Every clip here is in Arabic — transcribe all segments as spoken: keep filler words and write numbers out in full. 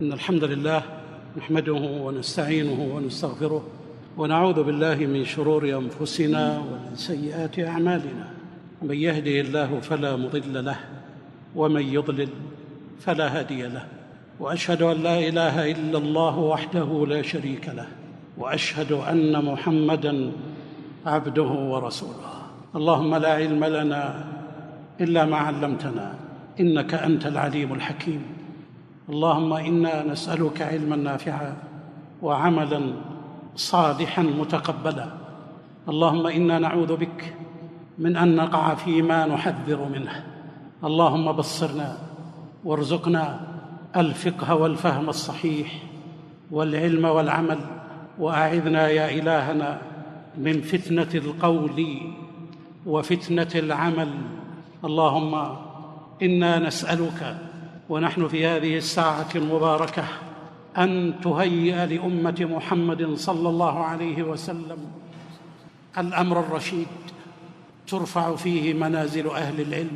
إن الحمد لله نحمده ونستعينه ونستغفره ونعوذ بالله من شرور أنفسنا ومن سيئات أعمالنا. من يهده الله فلا مضل له ومن يضلل فلا هادي له، وأشهد أن لا إله إلا الله وحده لا شريك له، وأشهد أن محمدًا عبده ورسوله. اللهم لا علم لنا إلا ما علمتنا إنك أنت العليم الحكيم. اللهم إنا نسألك علماً نافعاً وعملاً صالحاً متقبلاً. اللهم إنا نعوذ بك من أن نقع فيما نحذر منه. اللهم بصرنا وارزقنا الفقه والفهم الصحيح والعلم والعمل، وأعذنا يا إلهنا من فتنة القول وفتنة العمل. اللهم إنا نسألك ونحن في هذه الساعة المباركة أن تهيئ لأمة محمد صلى الله عليه وسلم الأمر الرشيد، ترفع فيه منازل أهل العلم،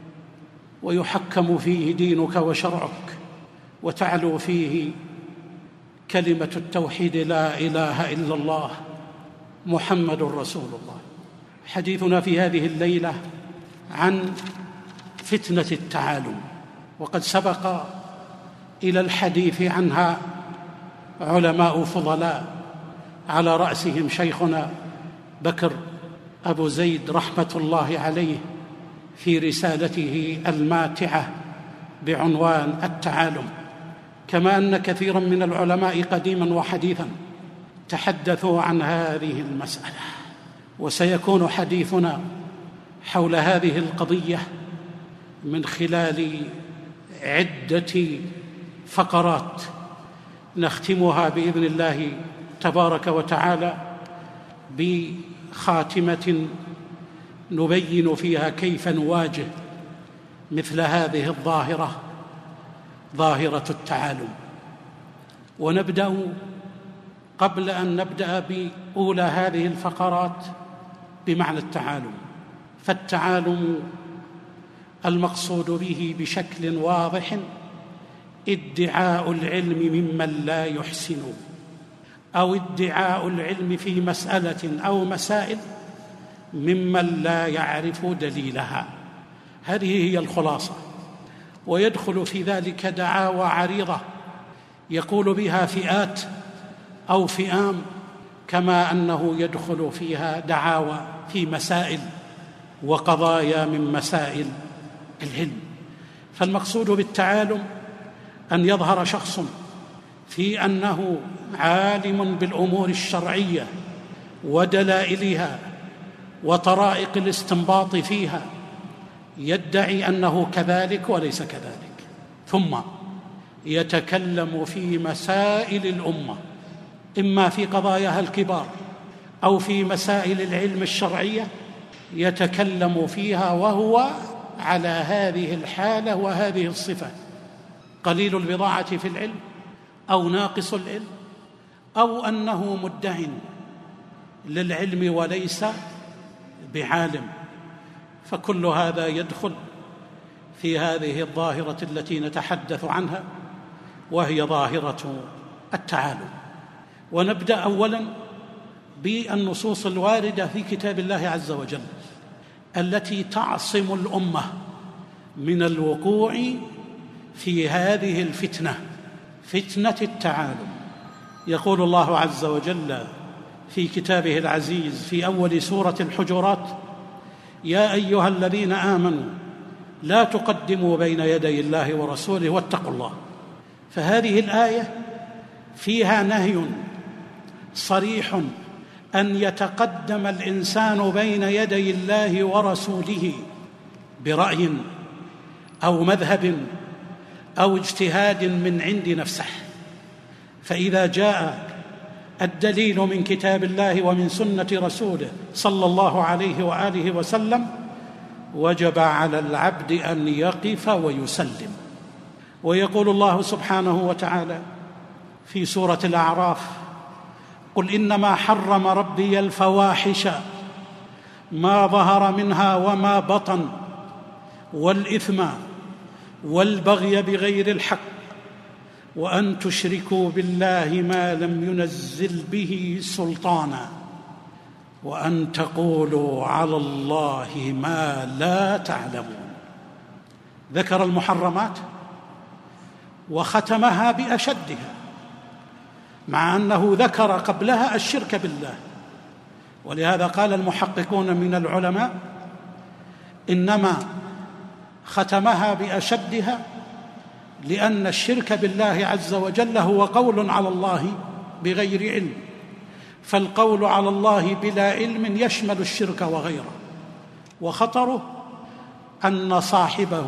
ويحكم فيه دينك وشرعك، وتعلو فيه كلمة التوحيد لا إله إلا الله محمد رسول الله. حديثنا في هذه الليلة عن فتنة التعالم، وقد سبق إلى الحديث عنها علماء فضلاء على رأسهم شيخنا بكر أبو زيد رحمة الله عليه في رسالته الماتعة بعنوان التعالم، كما أن كثيراً من العلماء قديماً وحديثاً تحدثوا عن هذه المسألة. وسيكون حديثنا حول هذه القضية من خلال عدة فقرات نختمها بإذن الله تبارك وتعالى بخاتمة نبين فيها كيف نواجه مثل هذه الظاهرة، ظاهرة التعالم. ونبدأ قبل أن نبدأ بأولى هذه الفقرات بمعنى التعالم. فالتعالم المقصود به بشكل واضح ادعاء العلم ممن لا يحسن، أو ادعاء العلم في مسألة أو مسائل ممن لا يعرف دليلها. هذه هي الخلاصة. ويدخل في ذلك دعاوى عريضة يقول بها فئات أو فئام، كما أنه يدخل فيها دعاوى في مسائل وقضايا من مسائل العلم. فالمقصود بالتعالم أن يظهر شخص في أنه عالم بالأمور الشرعية ودلائلها وطرائق الاستنباط فيها، يدعي أنه كذلك وليس كذلك، ثم يتكلم في مسائل الأمة، إما في قضاياها الكبار أو في مسائل العلم الشرعية، يتكلم فيها وهو على هذه الحالة وهذه الصفة، قليل البضاعة في العلم أو ناقص العلم، أو أنه مدع للعلم وليس بعالم. فكل هذا يدخل في هذه الظاهرة التي نتحدث عنها، وهي ظاهرة التعالم. ونبدأ أولاً بالنصوص الواردة في كتاب الله عز وجل التي تعصم الأمة من الوقوع في هذه الفتنة، فتنة التعالم. يقول الله عز وجل في كتابه العزيز في أول سورة الحجرات: يا أيها الذين آمنوا لا تقدموا بين يدي الله ورسوله واتقوا الله. فهذه الآية فيها نهي صريح أن يتقدم الإنسان بين يدي الله ورسوله برأي أو مذهب أو اجتهاد من عند نفسه. فإذا جاء الدليل من كتاب الله ومن سنة رسوله صلى الله عليه وآله وسلم، وجب على العبد أن يقف ويسلم. ويقول الله سبحانه وتعالى في سورة الأعراف: قل إنما حرم ربي الفواحش ما ظهر منها وما بطن والإثم والبغي بغير الحق وأن تشركوا بالله ما لم ينزل به سلطانا وأن تقولوا على الله ما لا تعلمون. ذكر المحرمات وختمها بأشدها، مع أنه ذكر قبلها الشرك بالله. ولهذا قال المحققون من العلماء إنما ختمها بأشدها لأن الشرك بالله عز وجل هو قول على الله بغير علم، فالقول على الله بلا علم يشمل الشرك وغيره، وخطره أن صاحبه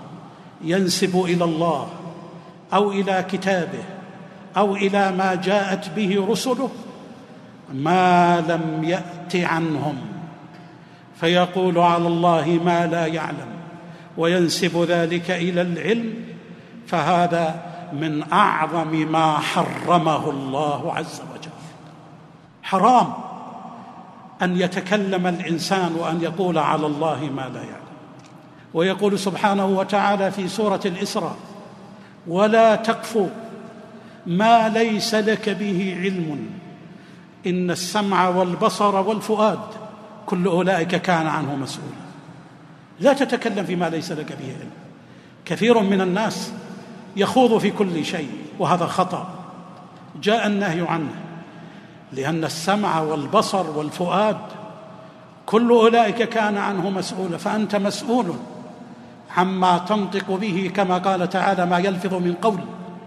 ينسب إلى الله أو إلى كتابه أو إلى ما جاءت به رسله ما لم يأت عنهم، فيقول على الله ما لا يعلم وينسب ذلك إلى العلم، فهذا من أعظم ما حرمه الله عز وجل. حرام أن يتكلم الإنسان وأن يقول على الله ما لا يعلم. ويقول سبحانه وتعالى في سورة الإسراء: ولا تقف ما ليس لك به علم إن السمع والبصر والفؤاد كل أولئك كان عنه مسؤولا. لا تتكلم فيما ليس لك به علم. كثير من الناس يخوض في كل شيء، وهذا خطأ جاء النهي عنه، لأن السمع والبصر والفؤاد كل أولئك كان عنه مسؤولا، فأنت مسؤول عما تنطق به، كما قال تعالى: ما يلفظ من قول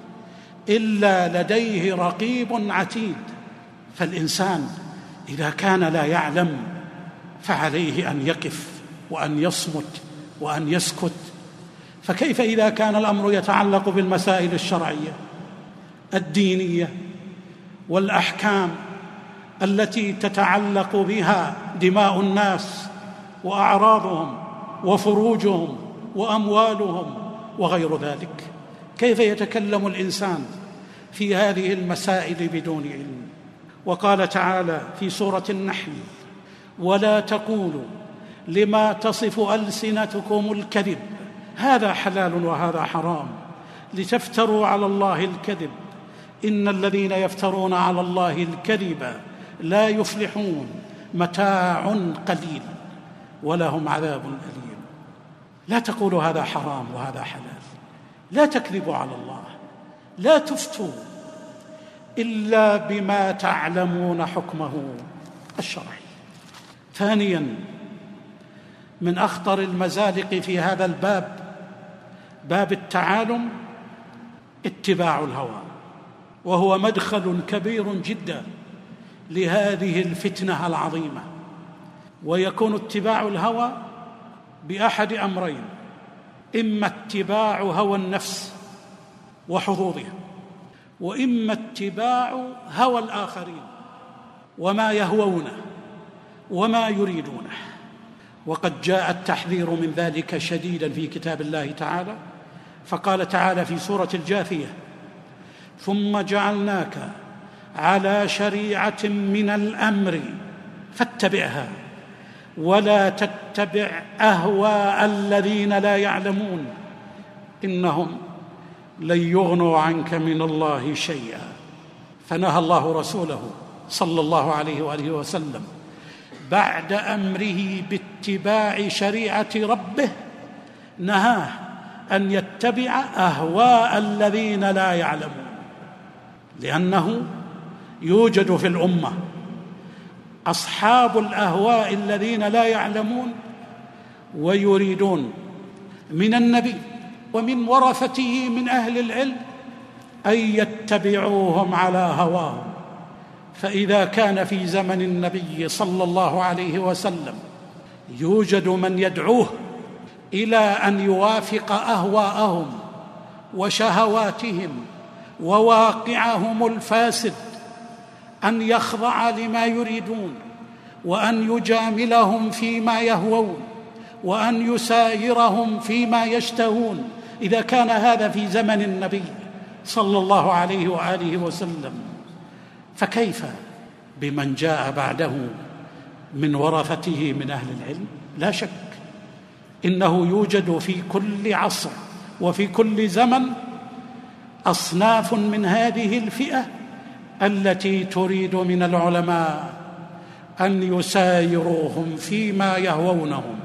إلا لديه رقيب عتيد. فالإنسان إذا كان لا يعلم فعليه أن يقف وأن يصمت وأن يسكت. فكيف إذا كان الأمر يتعلق بالمسائل الشرعية الدينية والأحكام التي تتعلق بها دماء الناس وأعراضهم وفروجهم وأموالهم وغير ذلك؟ كيف يتكلم الإنسان في هذه المسائل بدون علم؟ وقال تعالى في سورة النحل: ولا تقولوا لما تصف ألسنتكم الكذب هذا حلال وهذا حرام لتفتروا على الله الكذب إن الذين يفترون على الله الكذب لا يفلحون متاع قليل ولهم عذاب أليم. لا تقولوا هذا حرام وهذا حلال، لا تكذبوا على الله، لا تفتوا إلا بما تعلمون حكمه الشرعي. ثانياً، من أخطر المزالق في هذا الباب، باب التعالم، اتباع الهوى، وهو مدخل كبير جدا لهذه الفتنة العظيمة. ويكون اتباع الهوى بأحد أمرين: إما اتباع هوى النفس وحظوظها، وإما اتباع هوى الآخرين وما يهوونه وما يريدونه. وقد جاء التحذير من ذلك شديدا في كتاب الله تعالى، فقال تعالى في سورة الجاثية: ثم جعلناك على شريعة من الأمر فاتبعها ولا تتبع أهواء الذين لا يعلمون إنهم لن يغنوا عنك من الله شيئا. فنهى الله رسوله صلى الله عليه وآله وسلم بعد أمره باتباع شريعة ربه، نهاه أن يتبع أهواء الذين لا يعلمون، لأنه يوجد في الأمة أصحاب الأهواء الذين لا يعلمون ويريدون من النبي ومن ورثته من أهل العلم أن يتبعوهم على هواهم. فإذا كان في زمن النبي صلى الله عليه وسلم يوجد من يدعوه إلى أن يوافق أهواءهم وشهواتهم وواقعهم الفاسد، أن يخضع لما يريدون وأن يجاملهم فيما يهوون وأن يسايرهم فيما يشتهون، إذا كان هذا في زمن النبي صلى الله عليه وآله وسلم، فكيف بمن جاء بعده من ورثته من أهل العلم؟ لا شك إنه يوجد في كل عصر وفي كل زمن أصناف من هذه الفئة التي تريد من العلماء أن يسايروهم فيما يهوونهم،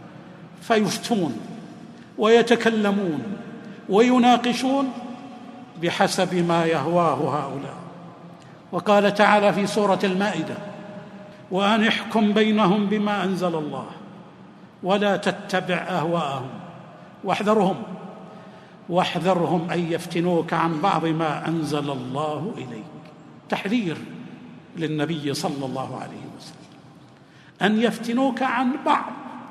فيفتون ويتكلمون ويناقشون بحسب ما يهواه هؤلاء. وقال تعالى في سورة المائدة: وأن احكم بينهم بما أنزل الله ولا تتبع أهواءهم واحذرهم واحذرهم أن يفتنوك عن بعض ما أنزل الله إليك. تحذير للنبي صلى الله عليه وسلم أن يفتنوك عن بعض،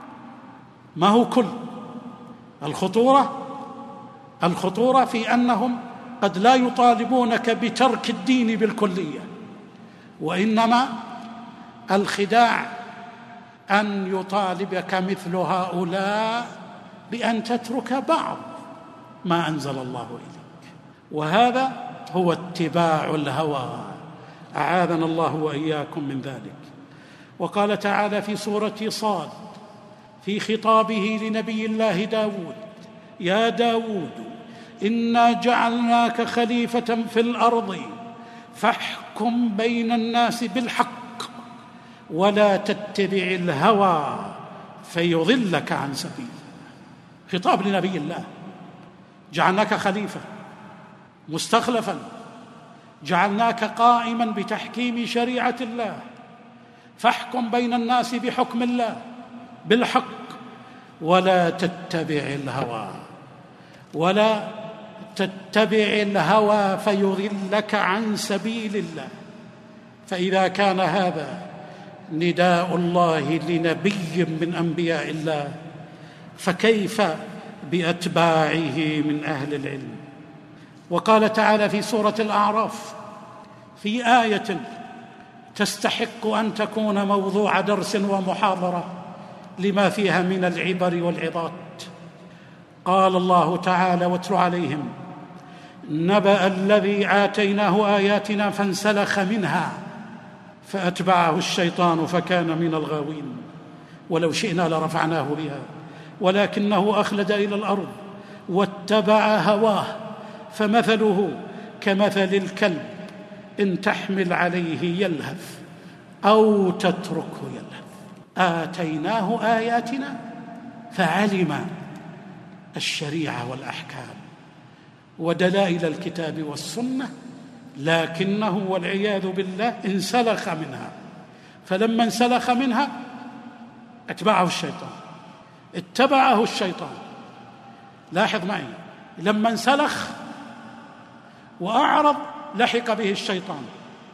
ما هو كل. الخطورة الخطورة في أنهم قد لا يطالبونك بترك الدين بالكلية، وإنما الخداع أن يطالبك مثل هؤلاء بأن تترك بعض ما أنزل الله إليك، وهذا هو اتباع الهوى، أعاذنا الله وإياكم من ذلك. وقال تعالى في سورة صاد في خطابه لنبي الله داود: يا داود إنا جعلناك خليفة في الأرض فاحكم بين الناس بالحق ولا تتبع الهوى فيضلك عن سبيل الله. خطاب لنبي الله: جعلناك خليفة مستخلفا، جعلناك قائما بتحكيم شريعة الله، فاحكم بين الناس بحكم الله بالحق ولا تتبع الهوى ولا تتبع الهوى فيضلك عن سبيل الله. فإذا كان هذا نداء الله لنبي من أنبياء الله، فكيف بأتباعه من أهل العلم؟ وقال تعالى في سورة الأعراف في آية تستحق أن تكون موضوع درس ومحاضرة لما فيها من العبر والعظات: قال الله تعالى: واتل عليهم نبأ الذي آتيناه آياتنا فانسلخ منها فأتبعه الشيطان فكان من الغاوين ولو شئنا لرفعناه بها ولكنه أخلد إلى الأرض واتبع هواه فمثله كمثل الكلب إن تحمل عليه يلهث أو تتركه يلهث. آتيناه آياتنا فعلم الشريعة والأحكام ودلائل الكتاب والسنة، لكنه والعياذ بالله انسلخ منها، فلما انسلخ منها اتبعه الشيطان اتبعه الشيطان لاحظ معي، لما انسلخ وأعرض لحق به الشيطان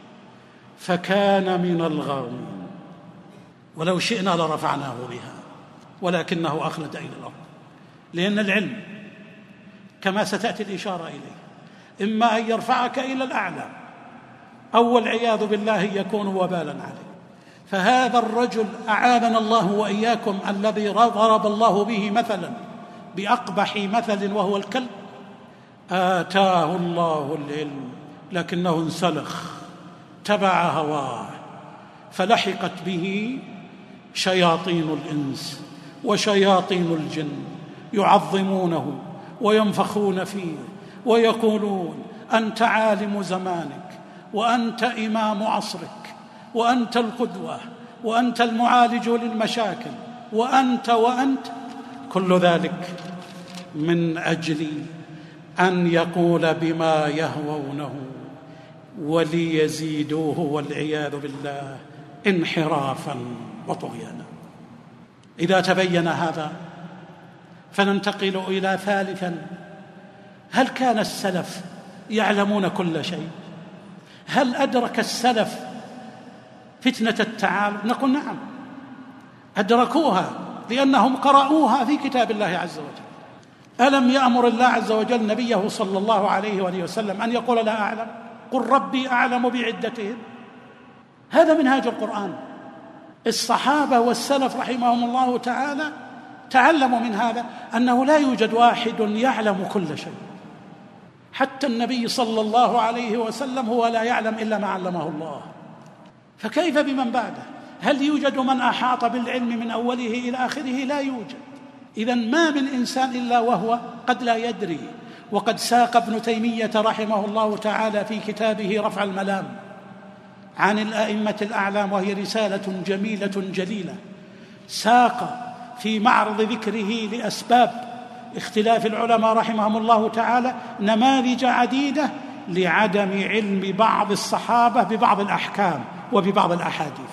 فكان من الغاوين ولو شئنا لرفعناه بها ولكنه أخلد إلى الأرض. لأن العلم كما ستأتي الإشارة إليه إما أن يرفعك إلى الأعلى أو والعياذ بالله يكون وبالا عليه. فهذا الرجل أعاذنا الله وإياكم الذي ضرب الله به مثلا بأقبح مثل وهو الكلب، آتاه الله العلم لكنه انسلخ تبع هواه فلحقت به شياطين الإنس وشياطين الجن يعظمونه وينفخون فيه ويقولون: أنت عالم زمانك، وأنت إمام عصرك، وأنت القدوة، وأنت المعالج للمشاكل، وأنت وأنت كل ذلك من أجل أن يقول بما يهوونه وليزيدوه والعياذ بالله انحرافا وطغيانا. إذا تبين هذا فننتقل إلى ثالثا: هل كان السلف يعلمون كل شيء؟ هل أدرك السلف فتنة التعالي؟ نقول نعم، أدركوها لأنهم قرأوها في كتاب الله عز وجل. ألم يأمر الله عز وجل نبيه صلى الله عليه وآله وسلم أن يقول لا أعلم؟ قل ربي أعلم بعدتهم. هذا منهاج القرآن. الصحابة والسلف رحمهم الله تعالى تعلموا من هذا أنه لا يوجد واحد يعلم كل شيء، حتى النبي صلى الله عليه وسلم هو لا يعلم إلا ما علمه الله، فكيف بمن بعده؟ هل يوجد من أحاط بالعلم من أوله إلى آخره؟ لا يوجد. إذن ما من إنسان إلا وهو قد لا يدري، وقد ساق ابن تيمية رحمه الله تعالى في كتابه رفع الملام عن الأئمة الأعلام، وهي رسالة جميلة جليلة، ساق في معرض ذكره لأسباب اختلاف العلماء رحمهم الله تعالى نماذج عديدة لعدم علم بعض الصحابة ببعض الأحكام وببعض الأحاديث،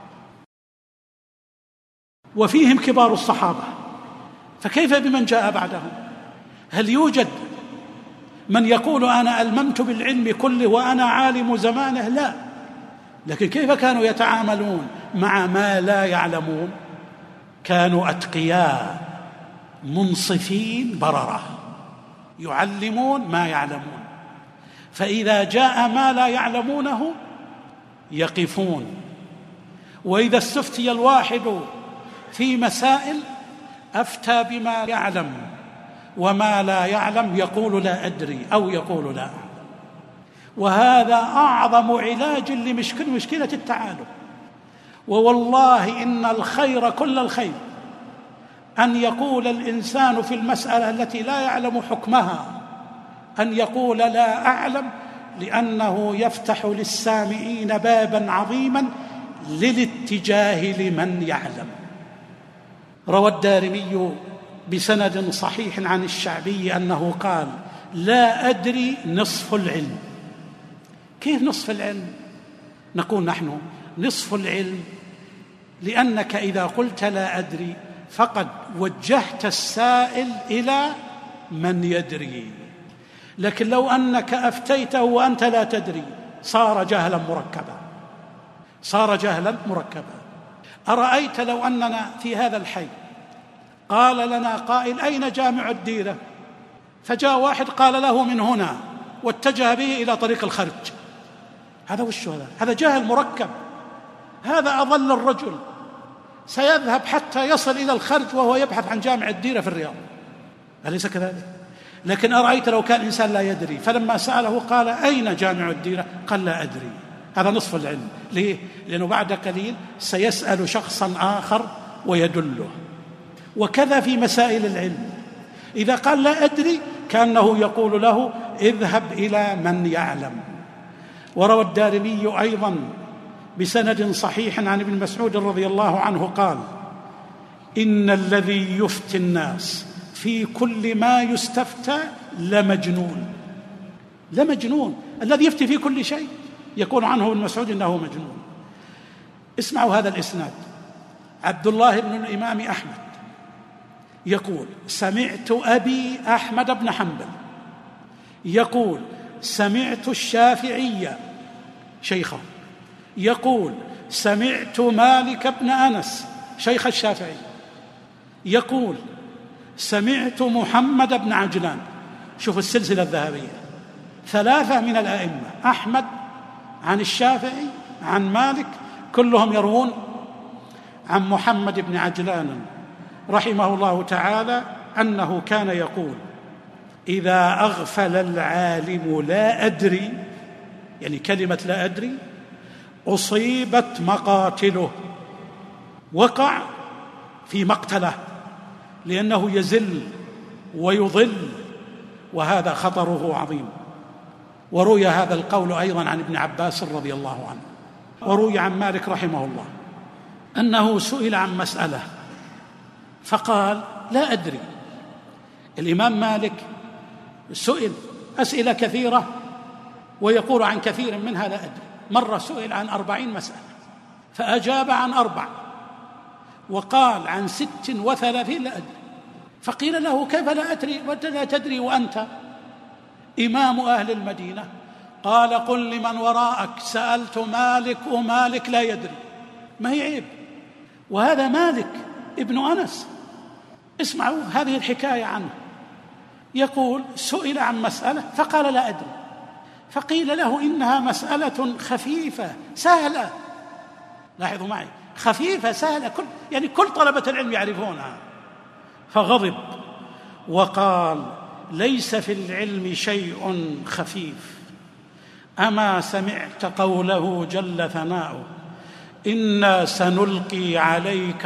وفيهم كبار الصحابة، فكيف بمن جاء بعدهم؟ هل يوجد من يقول أنا ألممت بالعلم كله وأنا عالم زمانه؟ لا. لكن كيف كانوا يتعاملون مع ما لا يعلمون؟ كانوا أتقياء منصفين بررة، يعلمون ما يعلمون، فإذا جاء ما لا يعلمونه يقفون، وإذا استفتي الواحد في مسائل أفتى بما يعلم، وما لا يعلم يقول لا أدري أو يقول لا أعلم. وهذا أعظم علاج لمشكلة مشكلة التعالم. ووالله إن الخير كل الخير أن يقول الإنسان في المسألة التي لا يعلم حكمها أن يقول لا أعلم، لأنه يفتح للسامعين بابا عظيما للاتجاه لمن يعلم. روى الدارمي بسند صحيح عن الشعبي أنه قال: لا أدري نصف العلم. كيف نصف العلم؟ نقول نحن نصف العلم لأنك إذا قلت لا أدري فقد وجهت السائل إلى من يدري، لكن لو أنك أفتيته وأنت لا تدري صار جهلا مركبا، صار جهلا مركبا. أرأيت لو أننا في هذا الحي قال لنا قائل: أين جامع الديرة؟ فجاء واحد قال له من هنا واتجه به إلى طريق الخرج، هذا وش هذا؟ هذا جهل مركب، هذا أضل الرجل، سيذهب حتى يصل إلى الخرج وهو يبحث عن جامع الديرة في الرياض، أليس كذلك؟ لكن أرأيت لو كان إنسان لا يدري فلما سأله قال: أين جامع الديرة؟ قال: لا أدري. هذا نصف العلم. ليه؟ لأنه بعد قليل سيسأل شخصا آخر ويدله. وكذا في مسائل العلم، إذا قال لا أدري كأنه يقول له: اذهب إلى من يعلم. وروى الدارمي أيضا بسند صحيح عن ابن مسعود رضي الله عنه قال: إن الذي يفتي الناس في كل ما يستفتى لمجنون. لمجنون الذي يفتي في كل شيء، يقول عنه ابن مسعود إنه مجنون. اسمعوا هذا الإسناد: عبد الله بن الإمام أحمد يقول: سمعت أبي أحمد بن حنبل يقول: سمعت الشافعي شيخه يقول: سمعت مالك بن أنس شيخ الشافعي يقول: سمعت محمد بن عجلان. شوف السلسلة الذهبية، ثلاثة من الأئمة، أحمد عن الشافعي عن مالك، كلهم يروون عن محمد بن عجلان رحمه الله تعالى أنه كان يقول: إذا أغفل العالم لا أدري، يعني كلمة لا أدري، أصيبت مقاتله، وقع في مقتله، لأنه يزل ويضل، وهذا خطره عظيم. وروي هذا القول أيضا عن ابن عباس رضي الله عنه. وروي عن مالك رحمه الله أنه سئل عن مسألة فقال: لا أدري. الإمام مالك سئل أسئلة كثيرة ويقول عن كثير منها لا أدري. مرة سئل عن أربعين مسألة فأجاب عن أربع، وقال عن ست وثلاثين لا أدري. فقيل له: كيف لا أدري وأنت لا تدري وأنت إمام أهل المدينة؟ قال: قل لمن وراءك سألت مالك ومالك لا يدري. ما هي عيب؟ وهذا مالك ابن أنس. اسمعوا هذه الحكاية عنه، يقول: سئل عن مسألة فقال: لا أدري. فقيل له: إنها مسألة خفيفة سهلة. لاحظوا معي، خفيفة سهلة، كل يعني كل طلبة العلم يعرفونها. فغضب وقال: ليس في العلم شيء خفيف. أما سمعت قوله جل ثناؤه: إنا سنلقي عليك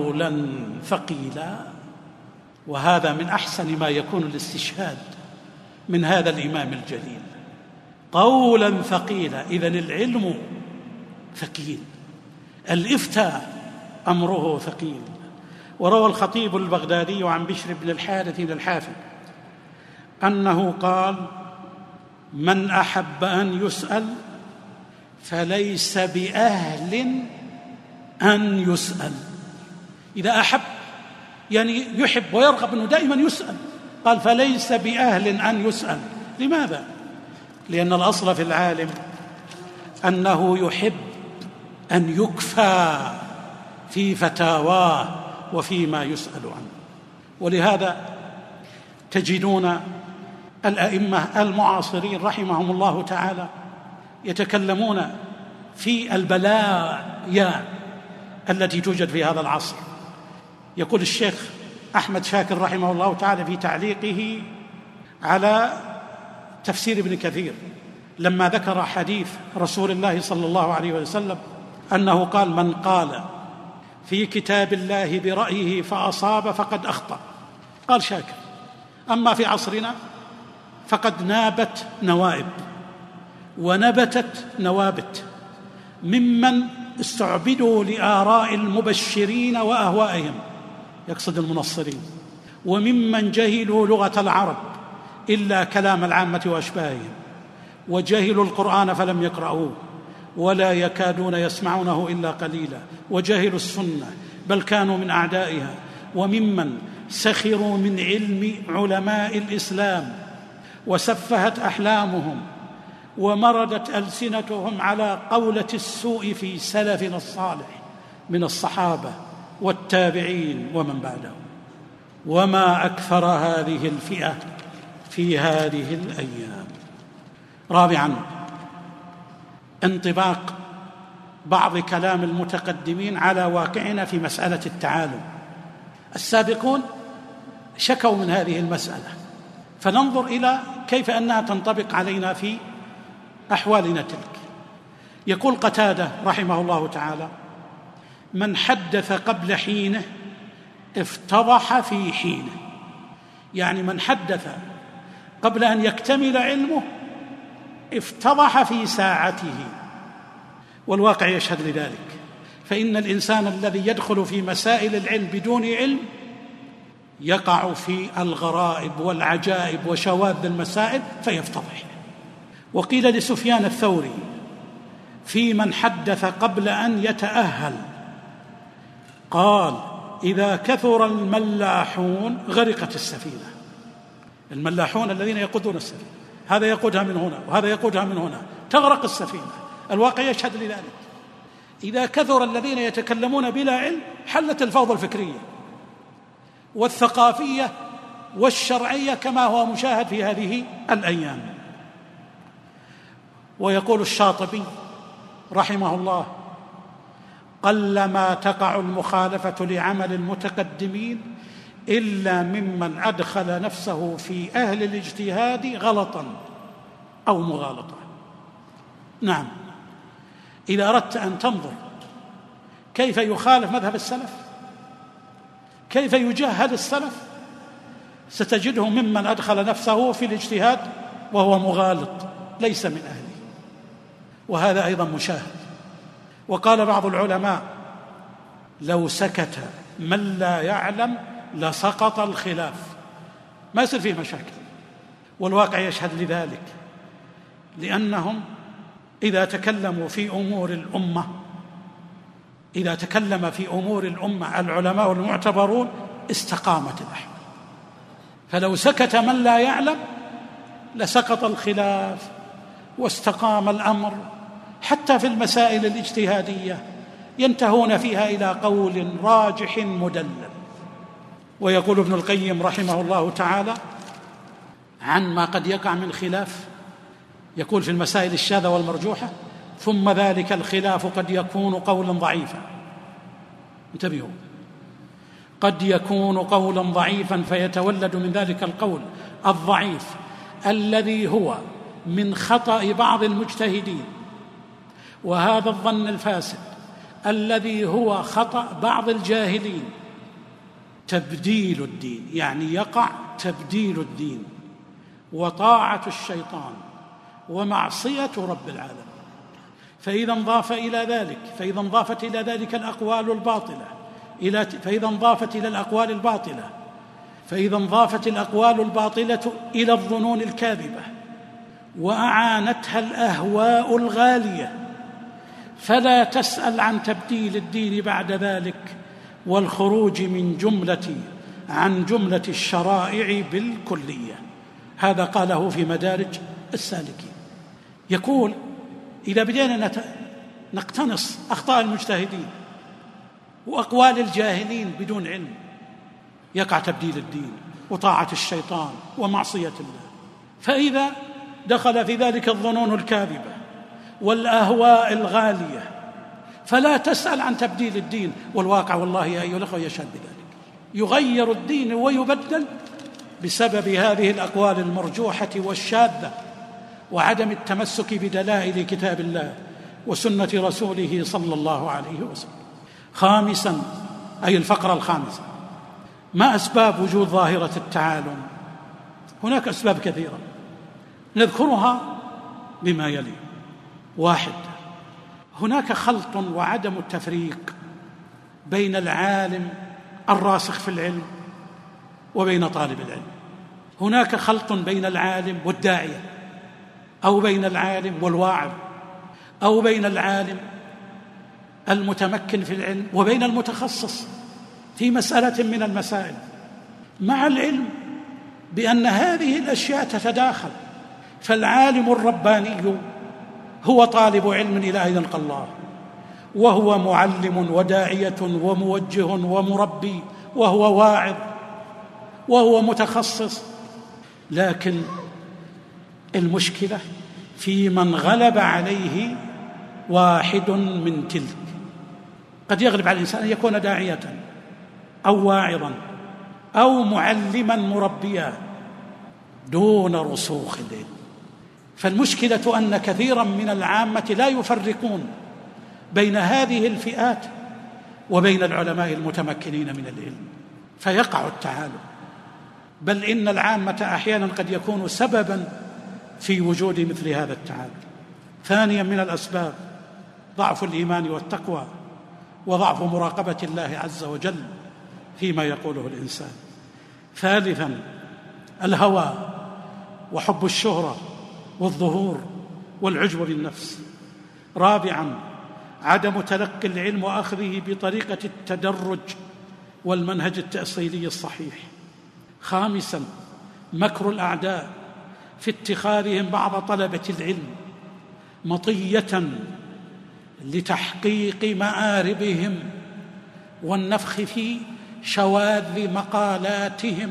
قولا ثقيلا؟ وهذا من أحسن ما يكون الاستشهاد من هذا الإمام الجليل قولا ثقيلا. إذن العلم ثقيل، الإفتاء أمره ثقيل. وروى الخطيب البغدادي عن بشر بن الحارث بن الحافظ أنه قال: من أحب أن يسأل فليس بأهل أن يسأل. إذا أحب يعني يحب ويرغب أنه دائما يسأل، قال فليس بأهل أن يسأل. لماذا؟ لأن الأصل في العالم أنه يحب أن يكفى في فتاواه وفيما يسأل عنه. ولهذا تجدون الأئمة المعاصرين رحمهم الله تعالى يتكلمون في البلايا التي توجد في هذا العصر. يقول الشيخ أحمد شاكر رحمه الله تعالى في تعليقه على تفسير ابن كثير لما ذكر حديث رسول الله صلى الله عليه وسلم أنه قال: من قال في كتاب الله برأيه فأصاب فقد أخطأ. قال شاكر: أما في عصرنا فقد نابت نوائب ونبتت نوابت ممن استعبدوا لآراء المبشرين وأهوائهم، يقصد المنصرين، وممن جهلوا لغة العرب إلا كلام العامة وأشباههم، وجهلوا القرآن فلم يقرأوه ولا يكادون يسمعونه إلا قليلا، وجهلوا السنة بل كانوا من أعدائها، وممن سخروا من علم علماء الإسلام وسفهت أحلامهم ومردت ألسنتهم على قولة السوء في سلفنا الصالح من الصحابة والتابعين ومن بعدهم. وما أكثر هذه الفئة في هذه الأيام. رابعاً، انطباق بعض كلام المتقدمين على واقعنا في مسألة التعالم. السابقون شكوا من هذه المسألة، فننظر إلى كيف أنها تنطبق علينا في أحوالنا تلك. يقول قتادة رحمه الله تعالى: من حدث قبل حينه افتضح في حينه. يعني من حدث قبل أن يكتمل علمه افتضح في ساعته، والواقع يشهد لذلك. فإن الإنسان الذي يدخل في مسائل العلم بدون علم يقع في الغرائب والعجائب وشواذ المسائل فيفتضح. وقيل لسفيان الثوري في من حدث قبل أن يتأهل، قال: إذا كثر الملاحون غرقت السفينة. الملاحون الذين يقودون السفينة، هذا يقودها من هنا وهذا يقودها من هنا، تغرق السفينة. الواقع يشهد لذلك. إذا كثر الذين يتكلمون بلا علم حلت الفوضى الفكرية والثقافية والشرعية كما هو مشاهد في هذه الأيام. ويقول الشاطبي رحمه الله: قلما تقع المخالفة لعمل المتقدمين إلا ممن أدخل نفسه في أهل الاجتهاد غلطا أو مغالطة. نعم، إذا أردت أن تنظر كيف يخالف مذهب السلف، كيف يجهل السلف، ستجده ممن أدخل نفسه في الاجتهاد وهو مغالط ليس من أهله، وهذا أيضا مشاهد. وقال بعض العلماء: لو سكت من لا يعلم لسقط الخلاف، ما يصير فيه مشاكل. والواقع يشهد لذلك، لأنهم إذا تكلموا في أمور الأمة إذا تكلم في أمور الأمة العلماء المعتبرون استقامت الأحوال. فلو سكت من لا يعلم لسقط الخلاف واستقام الأمر. حتى في المسائل الاجتهادية ينتهون فيها إلى قول راجح مدلل. ويقول ابن القيم رحمه الله تعالى عن ما قد يقع من خلاف، يقول في المسائل الشاذة والمرجوحة: ثم ذلك الخلاف قد يكون قولا ضعيفا. انتبهوا، قد يكون قولا ضعيفا فيتولد من ذلك القول الضعيف الذي هو من خطأ بعض المجتهدين، وهذا الظن الفاسد الذي هو خطأ بعض الجاهلين، تبديل الدين، يعني يقع تبديل الدين وطاعة الشيطان ومعصية رب العالمين. فإذا انضاف إلى ذلك فإذا انضافت إلى ذلك الأقوال الباطلة إلى فإذا انضافت إلى الأقوال الباطلة فإذا انضافت الأقوال الباطلة إلى الظنون الكاذبة وأعانتها الأهواء الغالية، فلا تسأل عن تبديل الدين بعد ذلك والخروج من جملة عن جملة الشرائع بالكلية. هذا قاله في مدارج السالكين. يقول: إذا بدينا نقتنص أخطاء المجتهدين وأقوال الجاهلين بدون علم يقع تبديل الدين وطاعة الشيطان ومعصية الله. فإذا دخل في ذلك الظنون الكاذبة والأهواء الغالية فلا تسأل عن تبديل الدين، والواقع والله يا أيها الأخوة يشهد بذلك. يغير الدين ويبدل بسبب هذه الأقوال المرجوحة والشاذة وعدم التمسك بدلائل كتاب الله وسنة رسوله صلى الله عليه وسلم. خامساً، أي الفقرة الخامسة: ما أسباب وجود ظاهرة التعالم؟ هناك أسباب كثيرة نذكرها بما يلي. واحد: هناك خلط وعدم التفريق بين العالم الراسخ في العلم وبين طالب العلم. هناك خلط بين العالم والداعية، أو بين العالم والواعظ، أو بين العالم المتمكن في العلم وبين المتخصص في مسألة من المسائل، مع العلم بأن هذه الأشياء تتداخل. فالعالم الرباني هو طالب علم إلى أن يلقى الله، وهو معلم وداعية وموجه ومربي، وهو واعظ، وهو متخصص. لكن المشكلة في من غلب عليه واحد من تلك. قد يغلب على الإنسان أن يكون داعية أو واعظا أو معلما مربيا دون رسوخ العلم. فالمشكلة أن كثيرا من العامة لا يفرقون بين هذه الفئات وبين العلماء المتمكنين من العلم، فيقع التعالم. بل إن العامة أحيانا قد يكون سببا في وجود مثل هذا التعالم. ثانيا من الأسباب ضعف الإيمان والتقوى وضعف مراقبة الله عز وجل فيما يقوله الإنسان. ثالثا الهوى وحب الشهرة والظهور والعجب بالنفس. رابعا عدم تلقي العلم وأخذه بطريقة التدرج والمنهج التأصيلي الصحيح. خامسا مكر الأعداء في اتخاذهم بعض طلبة العلم مطية لتحقيق مآربهم والنفخ في شواذ مقالاتهم.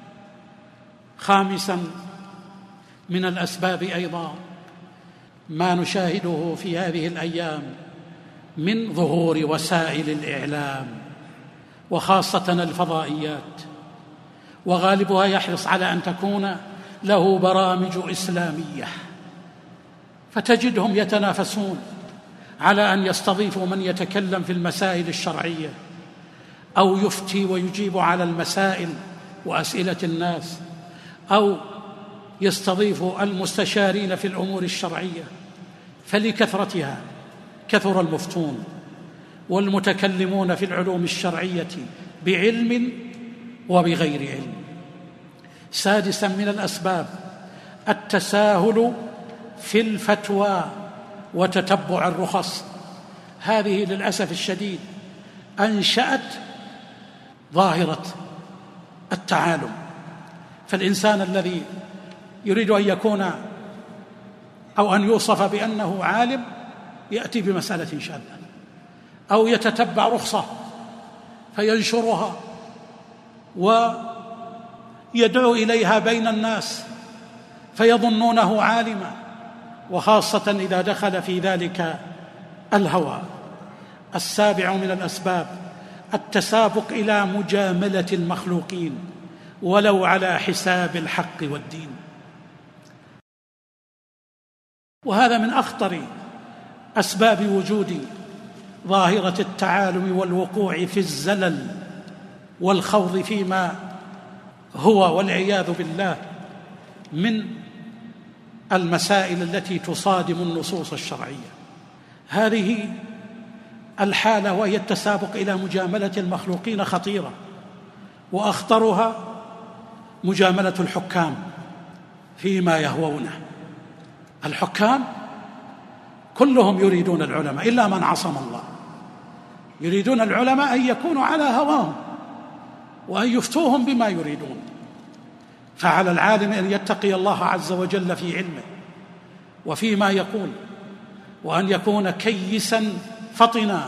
خامسا من الأسباب أيضا ما نشاهده في هذه الأيام من ظهور وسائل الإعلام وخاصة الفضائيات، وغالبها يحرص على أن تكون له برامج إسلامية، فتجدهم يتنافسون على أن يستضيفوا من يتكلم في المسائل الشرعية أو يفتي ويجيب على المسائل وأسئلة الناس، أو يستضيفوا المستشارين في الأمور الشرعية. فلكثرتها كثر المفتون والمتكلمون في العلوم الشرعية بعلم وبغير علم. سادسا من الأسباب التساهل في الفتوى وتتبع الرخص. هذه للأسف الشديد أنشأت ظاهرة التعالم. فالإنسان الذي يريد أن يكون أو أن يوصف بأنه عالم يأتي بمسألة شاذة أو يتتبع رخصة فينشرها ويدعو إليها بين الناس فيظنونه عالما، وخاصة إذا دخل في ذلك الهوى. السابع من الأسباب التسابق إلى مجاملة المخلوقين ولو على حساب الحق والدين، وهذا من أخطر أسباب وجود ظاهرة التعالم والوقوع في الزلل والخوض فيما هو والعياذ بالله من المسائل التي تصادم النصوص الشرعية. هذه الحالة وهي التسابق إلى مجاملة المخلوقين خطيرة، وأخطرها مجاملة الحكام فيما يهوونه. الحكام كلهم يريدون العلماء إلا من عصم الله، يريدون العلماء أن يكونوا على هواهم وأن يفتوهم بما يريدون. فعلى العالم أن يتقي الله عز وجل في علمه وفيما يقول، وأن يكون كيسا فطنا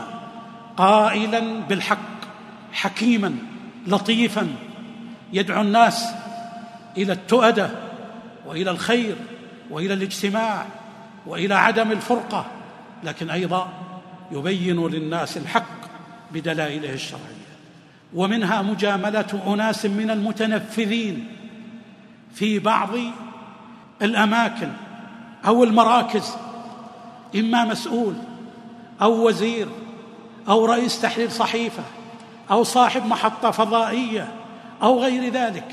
قائلا بالحق حكيما لطيفا يدعو الناس إلى التؤدة وإلى الخير وإلى الاجتماع وإلى عدم الفرقة، لكن أيضا يبين للناس الحق بدلائله الشرعية. ومنها مجاملة أناس من المتنفذين في بعض الأماكن أو المراكز، إما مسؤول أو وزير أو رئيس تحرير صحيفة أو صاحب محطة فضائية أو غير ذلك،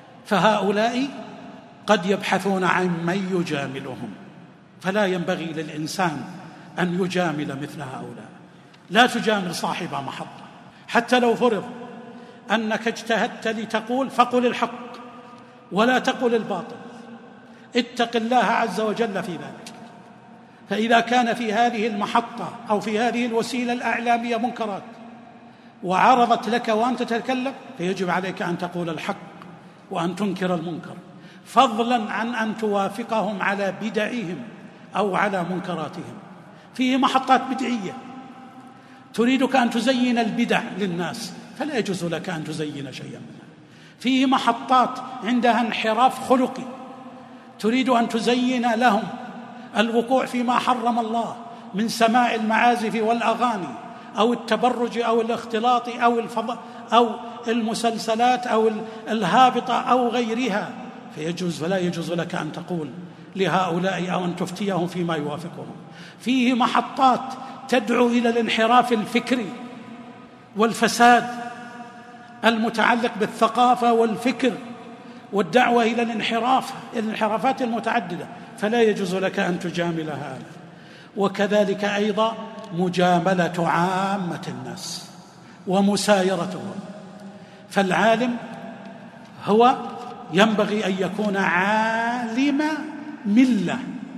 فهؤلاء قد يبحثون عن من يجاملهم، فلا ينبغي للإنسان أن يجامل مثل هؤلاء. لا تجامل صاحب محطة حتى لو فرض أنك اجتهدت لتقول فقل الحق ولا تقل الباطل، اتق الله عز وجل في ذلك. فإذا كان في هذه المحطة أو في هذه الوسيلة الإعلامية منكرات وعرضت لك وأنت تتكلم، فيجب عليك أن تقول الحق وأن تنكر المنكر، فضلا عن أن توافقهم على بدعهم أو على منكراتهم. فيه محطات بدعية تريدك أن تزين البدع للناس، فلا يجوز لك أن تزين شيئا منها. فيه محطات عندها انحراف خلقي تريد أن تزين لهم الوقوع فيما حرم الله من سماع المعازف والأغاني أو التبرج أو الاختلاط أو الفض أو المسلسلات أو الهابطة أو غيرها، فيجوز فلا يجوز لك أن تقول لهؤلاء أو أن تفتيهم فيما يوافقهم. فيه محطات تدعو إلى الانحراف الفكري والفساد المتعلق بالثقافة والفكر والدعوة إلى الانحراف الانحرافات المتعددة، فلا يجوز لك أن تجامل هذا. وكذلك أيضا مجاملة عامة الناس ومسايرتهم. فالعالم هو ينبغي أن يكون عالم ملة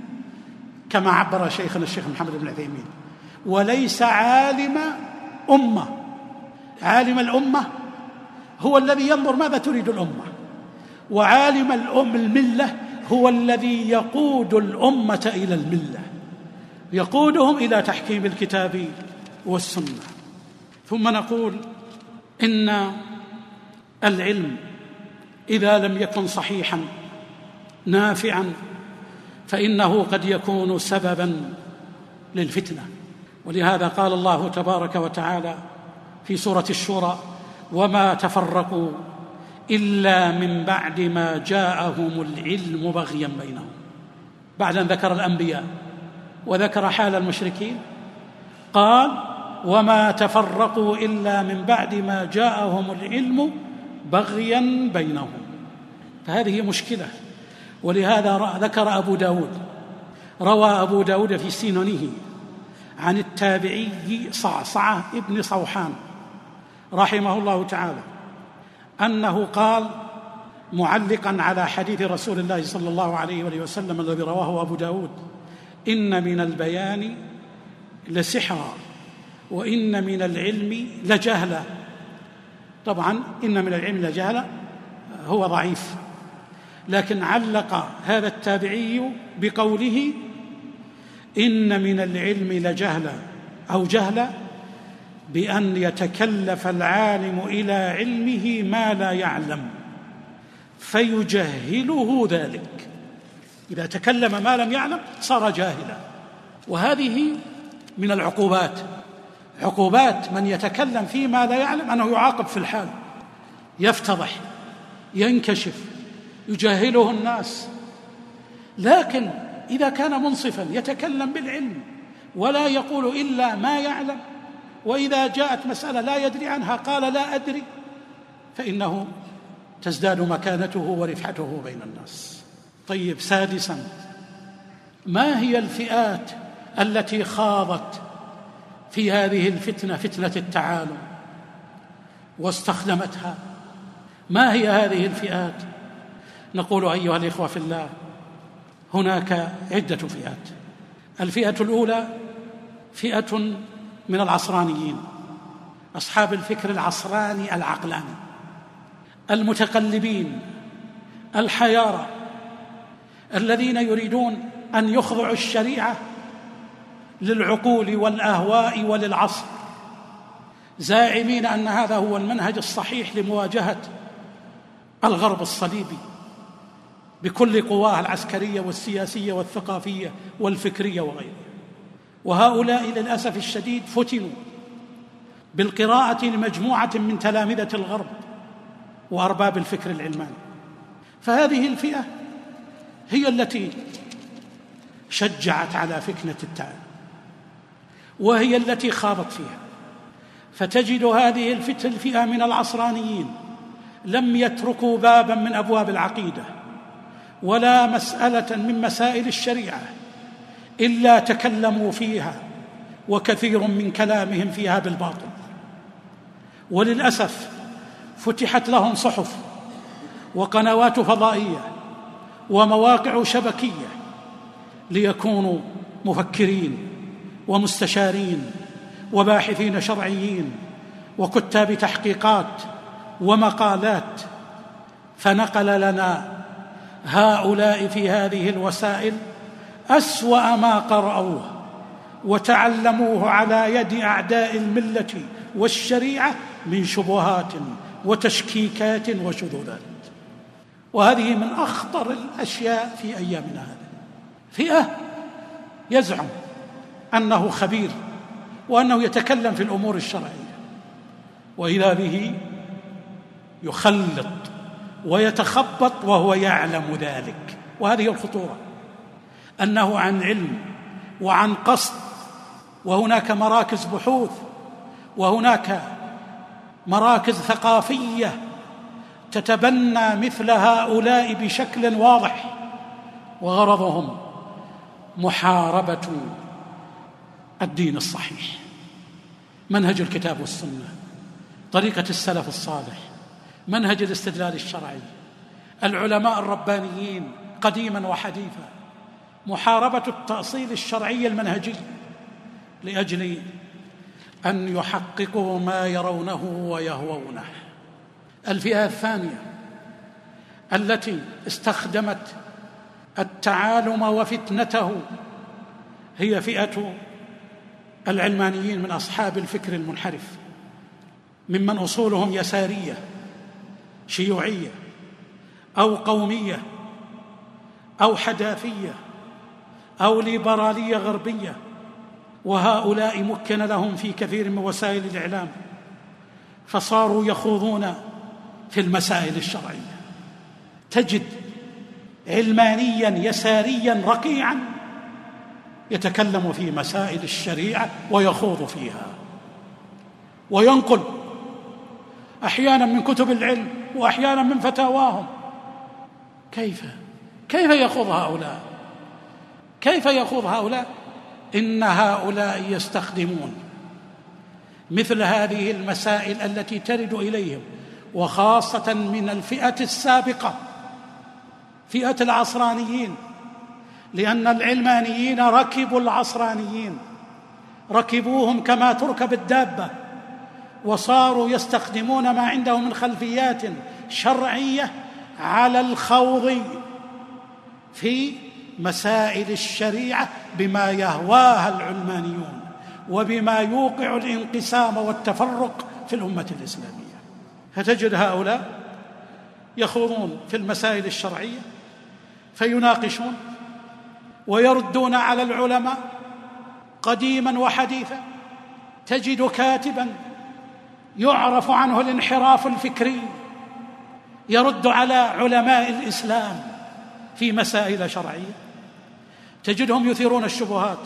كما عبر شيخنا الشيخ محمد بن عثيمين، وليس عالم أمة. عالم الأمة هو الذي ينظر ماذا تريد الأمة، وعالم الأم الملة هو الذي يقود الأمة إلى الملة، يقودهم إلى تحكيم الكتاب والسنة. ثم نقول إن العلم إذا لم يكن صحيحا نافعا فإنه قد يكون سببا للفتنة. ولهذا قال الله تبارك وتعالى في سورة الشورى: وما تفرقوا إلا من بعد ما جاءهم العلم بغيا بينهم. بعد أن ذكر الأنبياء وذكر حال المشركين قال: وما تفرقوا إلا من بعد ما جاءهم العلم بغيا بينهم. فهذه مشكلة. ولهذا ذكر أبو داود روى أبو داود في سننه عن التابعي صعصعة ابن صوحان رحمه الله تعالى أنه قال معلقا على حديث رسول الله صلى الله عليه وسلم الذي رواه أبو داود: إن من البيان لسحرا وإن من العلم لجهلا. طبعا إن من العلم لجهلا هو ضعيف، لكن علق هذا التابعي بقوله: إن من العلم لجهلا أو جهلا بأن يتكلف العالم إلى علمه ما لا يعلم فيجهله ذلك. إذا تكلم ما لم يعلم صار جاهلا. وهذه من العقوبات، عقوبات من يتكلم فيما لا يعلم أنه يعاقب في الحال، يفتضح، ينكشف، يجاهله الناس. لكن إذا كان منصفا يتكلم بالعلم ولا يقول إلا ما يعلم، وإذا جاءت مسألة لا يدري عنها قال لا أدري، فإنه تزداد مكانته ورفعته بين الناس. طيب، سادسا، ما هي الفئات التي خاضت في هذه الفتنة، فتنة التعالم، واستخدمتها؟ ما هي هذه الفئات؟ نقول أيها الإخوة في الله، هناك عدة فئات. الفئة الأولى فئة من العصرانيين، أصحاب الفكر العصراني العقلاني، المتقلبين الحيارى، الذين يريدون أن يخضعوا الشريعة للعقول والأهواء وللعصر، زاعمين أن هذا هو المنهج الصحيح لمواجهة الغرب الصليبي بكل قواه العسكرية والسياسية والثقافية والفكرية وغيرها. وهؤلاء للأسف الشديد فتنوا بالقراءة لمجموعة من تلامذة الغرب وأرباب الفكر العلماني. فهذه الفئة هي التي شجعت على فتنة التعالم، وهي التي خاضت فيها. فتجد هذه الفئة من العصرانيين لم يتركوا بابا من أبواب العقيدة ولا مسألة من مسائل الشريعة إلا تكلموا فيها، وكثير من كلامهم فيها بالباطل. وللأسف فتحت لهم صحف وقنوات فضائية ومواقع شبكية ليكونوا مفكرين ومستشارين وباحثين شرعيين وكتاب تحقيقات ومقالات. فنقل لنا هؤلاء في هذه الوسائل أسوأ ما قرأوه وتعلموه على يد أعداء الملة والشريعة من شبهات وتشكيكات وشذوذات. وهذه من أخطر الأشياء في أيامنا هذه. فئة يزعم أنه خبير وأنه يتكلم في الأمور الشرعية، وإذا به يخلط ويتخبط وهو يعلم ذلك. وهذه الخطورة، أنه عن علم وعن قصد، وهناك مراكز بحوث وهناك مراكز ثقافية تتبنى مثل هؤلاء بشكل واضح، وغرضهم محاربة الدين الصحيح، منهج الكتاب والسنة، طريقة السلف الصالح، منهج الاستدلال الشرعي، العلماء الربانيين قديما وحديثا، محاربة التأصيل الشرعي المنهجي لأجل أن يحققوا ما يرونه ويهوونه. الفئة الثانية التي استخدمت التعالم وفتنته هي فئة العلمانيين من أصحاب الفكر المنحرف، ممن أصولهم يسارية شيوعية أو قومية أو حداثية أو ليبرالية غربية. وهؤلاء مكن لهم في كثير من وسائل الإعلام، فصاروا يخوضون في المسائل الشرعية. تجد علمانيا يساريا رقيعا يتكلم في مسائل الشريعة ويخوض فيها وينقل أحيانا من كتب العلم وأحيانا من فتاواهم. كيف كيف يخوض هؤلاء كيف يخوض هؤلاء إن هؤلاء يستخدمون مثل هذه المسائل التي ترد إليهم، وخاصة من الفئة السابقة، فئة العصرانيين، لأن العلمانيين ركبوا العصرانيين، ركبوهم كما تركب الدابة، وصاروا يستخدمون ما عندهم من خلفيات شرعية على الخوض في مسائل الشريعة بما يهواها العلمانيون وبما يوقع الانقسام والتفرق في الأمة الإسلامية. فتجد هؤلاء يخوضون في المسائل الشرعية فيناقشون ويردون على العلماء قديما وحديثا. تجد كاتبا يعرف عنه الانحراف الفكري يرد على علماء الإسلام في مسائل شرعية. تجدهم يثيرون الشبهات،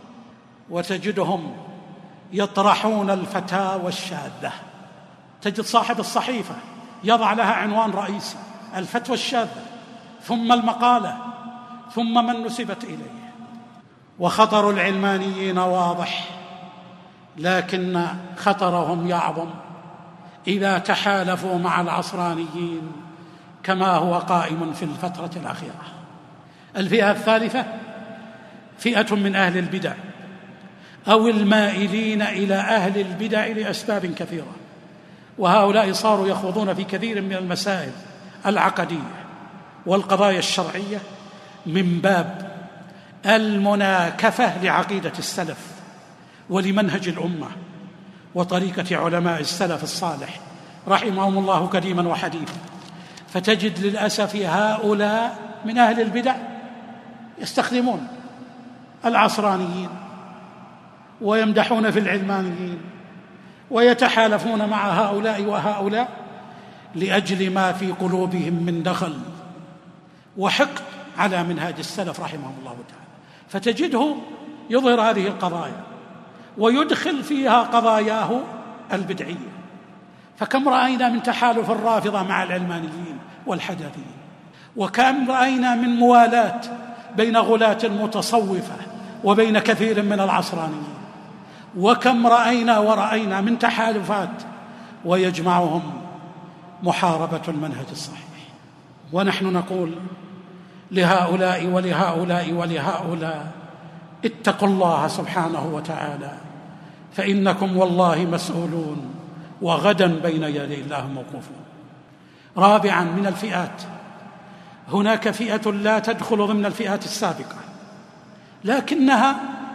وتجدهم يطرحون الفتاوى الشاذة. تجد صاحب الصحيفة يضع لها عنوان رئيسي: الفتوى الشاذة، ثم المقالة ثم من نسبت إليه. وخطر العلمانيين واضح، لكن خطرهم يعظم إذا تحالفوا مع العصرانيين كما هو قائم في الفترة الأخيرة. الفئة الثالثة فئة من أهل البدع أو المائلين إلى أهل البدع لأسباب كثيرة، وهؤلاء صاروا يخوضون في كثير من المسائل العقدية والقضايا الشرعية من باب المناكفة لعقيدة السلف ولمنهج الأمة وطريقة علماء السلف الصالح رحمهم الله قديما وحديثا. فتجد للأسف هؤلاء من أهل البدع يستخدمون العصرانيين ويمدحون في العلمانيين ويتحالفون مع هؤلاء وهؤلاء لأجل ما في قلوبهم من دخل وحقد على منهاج السلف رحمهم الله تعالى. فتجده يظهر هذه القضايا ويدخل فيها قضاياه البدعية. فكم رأينا من تحالف الرافضة مع العلمانيين والحداثيين، وكم رأينا من موالاة بين غلاة المتصوفة وبين كثير من العصرانيين، وكم رأينا ورأينا من تحالفات ويجمعهم محاربة المنهج الصحيح. ونحن نقول لهؤلاء ولهؤلاء ولهؤلاء اتقوا الله سبحانه وتعالى، فإنكم والله مسؤولون وغدا بين يدي الله موقوفون. رابعا من الفئات، هناك فئة لا تدخل ضمن الفئات السابقة لكنها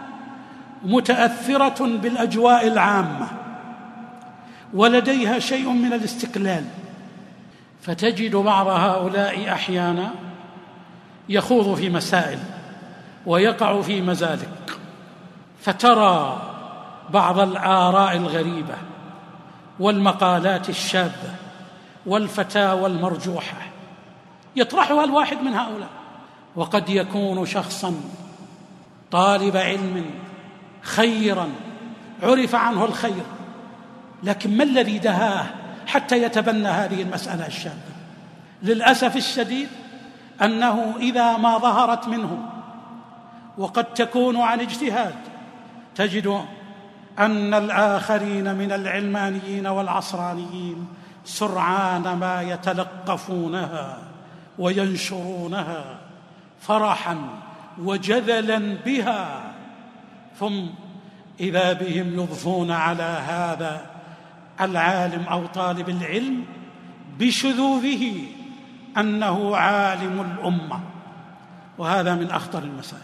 متأثرة بالأجواء العامة ولديها شيء من الاستقلال، فتجد بعض هؤلاء أحيانا يخوض في مسائل ويقع في مزالق، فترى بعض الآراء الغريبة والمقالات الشاذة والفتاوى المرجوحة يطرحها الواحد من هؤلاء، وقد يكون شخصا طالب علم خيرا عرف عنه الخير، لكن ما الذي دهاه حتى يتبنى هذه المسألة الشاذة؟ للأسف الشديد أنه إذا ما ظهرت منه، وقد تكون عن اجتهاد، تجد أن الآخرين من العلمانيين والعصرانيين سرعان ما يتلقفونها وينشرونها فرحا وجذلا بها، ثم إذا بهم يضفون على هذا العالم أو طالب العلم بشذوذه أنه عالم الأمة، وهذا من أخطر المسائل.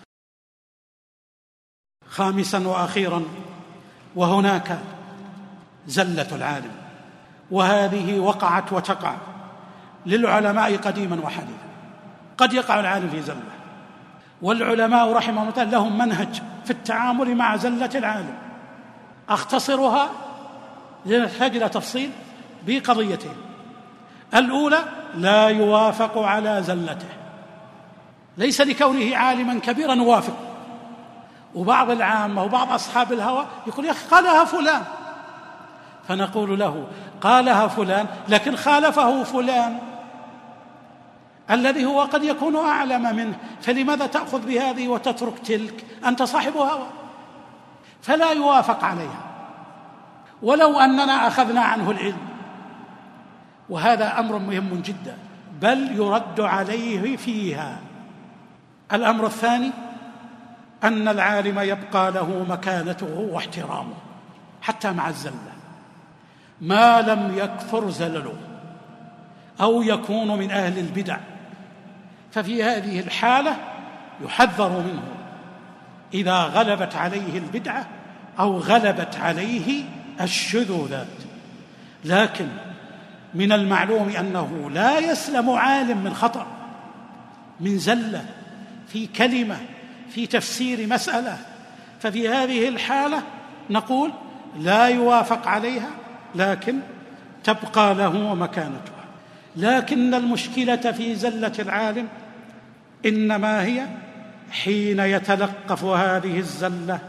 خامسا وأخيرا، وهناك زلة العالم، وهذه وقعت وتقع للعلماء قديما وحديثا. قد يقع العالم في زلة، والعلماء رحمهم الله لهم منهج في التعامل مع زلة العالم. أختصرها لنحتاج إلى تفصيل بقضيتين. الأولى، لا يوافق على زلته، ليس لكونه عالما كبيرا نوافق. وبعض العامة وبعض أصحاب الهوى يقول يا أخي قالها فلان، فنقول له قالها فلان لكن خالفه فلان الذي هو قد يكون أعلم منه، فلماذا تأخذ بهذه وتترك تلك؟ أنت صاحب هوى، فلا يوافق عليها ولو أننا أخذنا عنه العلم، وهذا أمر مهم جدا، بل يرد عليه فيها. الأمر الثاني، أن العالم يبقى له مكانته واحترامه حتى مع الزلة، ما لم يكثر زلله أو يكون من أهل البدع، ففي هذه الحالة يحذر منه إذا غلبت عليه البدعة أو غلبت عليه الشذوذات. لكن من المعلوم أنه لا يسلم عالم من خطأ، من زلة في كلمة، في تفسير مسألة، ففي هذه الحالة نقول لا يوافق عليها لكن تبقى له مكانته. لكن المشكلة في زلة العالم إنما هي حين يتلقف هذه الزلة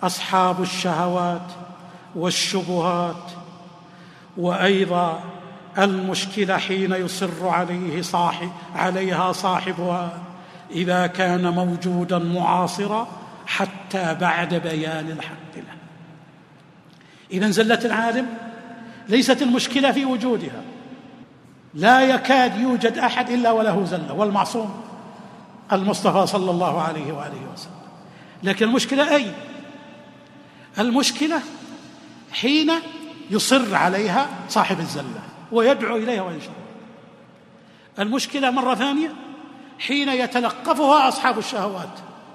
أصحاب الشهوات والشبهات، وأيضا المشكلة حين يصر عليه صاحب عليها صاحبها إذا كان موجودا معاصرا حتى بعد بيان الحق له. إذن زلة العالم ليست المشكلة في وجودها، لا يكاد يوجد أحد إلا وله زلة، والمعصوم المصطفى صلى الله عليه وآله وسلم. لكن المشكلة أي؟ المشكلة حين يصر عليها صاحب الزلة ويدعو إليها وينشرها. المشكلة مرة ثانية حين يتلقفها أصحاب الشهوات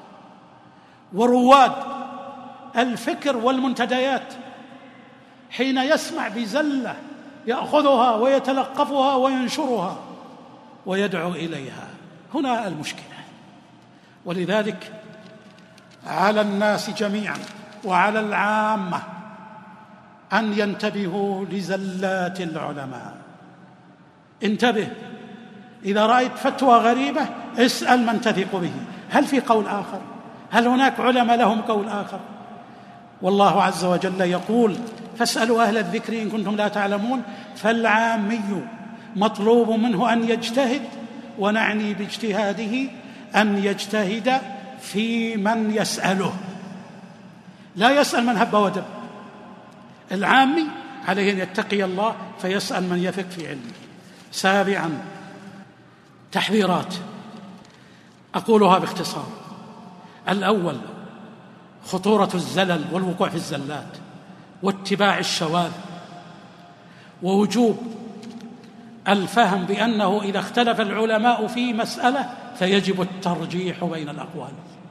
ورواد الفكر والمنتديات، حين يسمع بزلة يأخذها ويتلقفها وينشرها ويدعو إليها، هنا المشكلة. ولذلك على الناس جميعا وعلى العامة أن ينتبهوا لزلات العلماء. انتبه، إذا رأيت فتوى غريبة اسأل من تثق به، هل في قول آخر؟ هل هناك علماء لهم قول آخر؟ والله عز وجل يقول: فاسألوا أهل الذكر إن كنتم لا تعلمون. فالعامي مطلوب منه أن يجتهد، ونعني باجتهاده أن يجتهد في من يسأله، لا يسأل من هب ودب. العامي عليه أن يتقي الله فيسأل من يثق في علمه. سابعا، تحذيرات أقولها باختصار. الأول، خطورة الزلل والوقوع في الزلات واتباع الشواذ، ووجوب الفهم بأنه إذا اختلف العلماء في مسألة فيجب الترجيح بين الأقوال،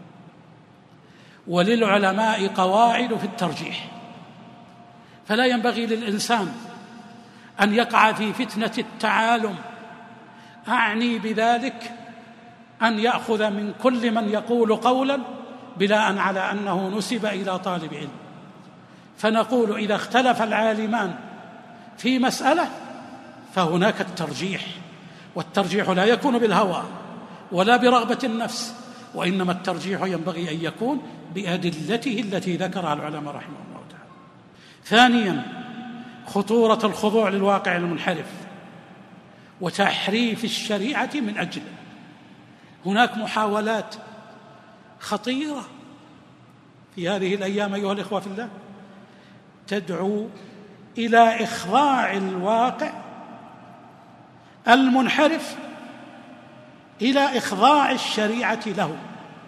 وللعلماء قواعد في الترجيح، فلا ينبغي للإنسان أن يقع في فتنة التعالم. أعني بذلك أن يأخذ من كل من يقول قولا بناء على أنه نسب إلى طالب علم. فنقول إذا اختلف العالمان في مسألة فهناك الترجيح، والترجيح لا يكون بالهوى ولا برغبة النفس، وإنما الترجيح ينبغي أن يكون بأدلته التي ذكرها العلماء رحمه الله تعالى. ثانيا، خطورة الخضوع للواقع المنحرف وتحريف الشريعة من أجله. هناك محاولات خطيرة في هذه الأيام أيها الإخوة في الله تدعو إلى إخضاع الواقع المنحرف إلى إخضاع الشريعة له.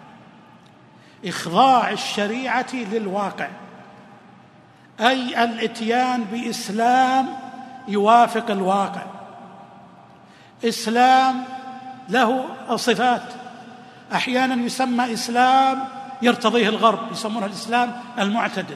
إخضاع الشريعة للواقع أي الإتيان بإسلام يوافق الواقع، إسلام له صفات، أحيانا يسمى إسلام يرتضيه الغرب، يسمونه الإسلام المعتدل،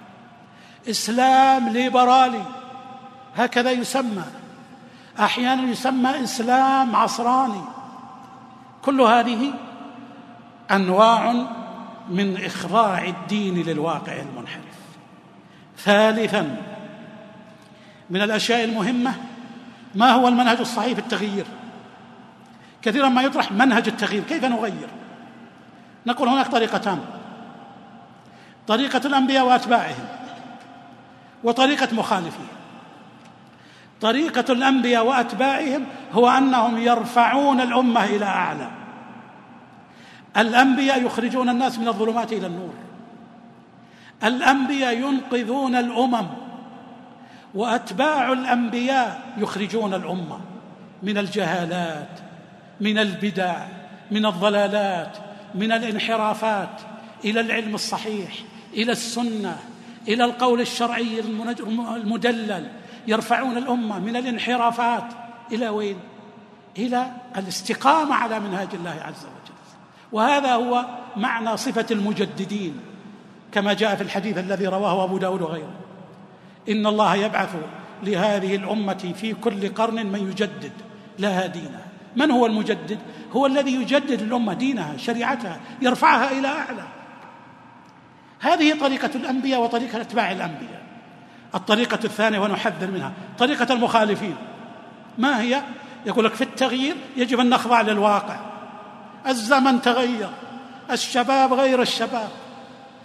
إسلام ليبرالي هكذا يسمى، أحيانا يسمى إسلام عصراني. كل هذه أنواع من إخضاع الدين للواقع المنحرف. ثالثا، من الأشياء المهمة ما هو المنهج الصحيح في التغيير. كثيرا ما يطرح منهج التغيير، كيف نغير؟ نقول هناك طريقتان: طريقة الأنبياء وأتباعهم وطريقة مخالفين. طريقة الأنبياء وأتباعهم هو أنهم يرفعون الأمة إلى أعلى. الأنبياء يخرجون الناس من الظلمات إلى النور، الأنبياء ينقذون الأمم، وأتباع الأنبياء يخرجون الأمة من الجهالات، من البدع، من الضلالات، من الانحرافات إلى العلم الصحيح، إلى السنة، إلى القول الشرعي المدلل. يرفعون الأمة من الانحرافات إلى وين؟ إلى الاستقامة على منهاج الله عز وجل. وهذا هو معنى صفة المجددين كما جاء في الحديث الذي رواه أبو داود وغيره: إن الله يبعث لهذه الأمة في كل قرن من يجدد لها دينها. من هو المجدد؟ هو الذي يجدد الأمة دينها، شريعتها، يرفعها إلى أعلى. هذه طريقة الأنبياء وطريقة أتباع الأنبياء. الطريقة الثانية ونحذر منها طريقة المخالفين. ما هي؟ يقول لك في التغيير يجب أن نخضع للواقع. الزمن تغير، الشباب غير الشباب،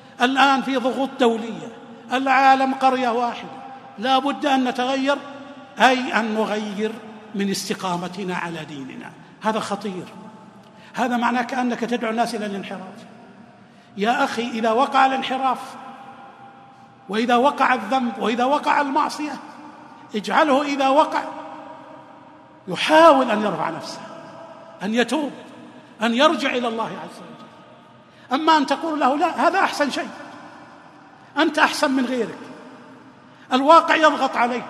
الآن في ضغوط دولية، العالم قرية واحدة، لا بد أن نتغير أي أن نغير من استقامتنا على ديننا. هذا خطير. هذا معناه كأنك تدعو الناس إلى الانحراف. يا أخي، إذا وقع الانحراف وإذا وقع الذنب وإذا وقع المعصية، اجعله إذا وقع يحاول أن يرفع نفسه، أن يتوب، أن يرجع إلى الله عز وجل. أما أن تقول له لا، هذا أحسن شيء، أنت أحسن من غيرك، الواقع يضغط عليك،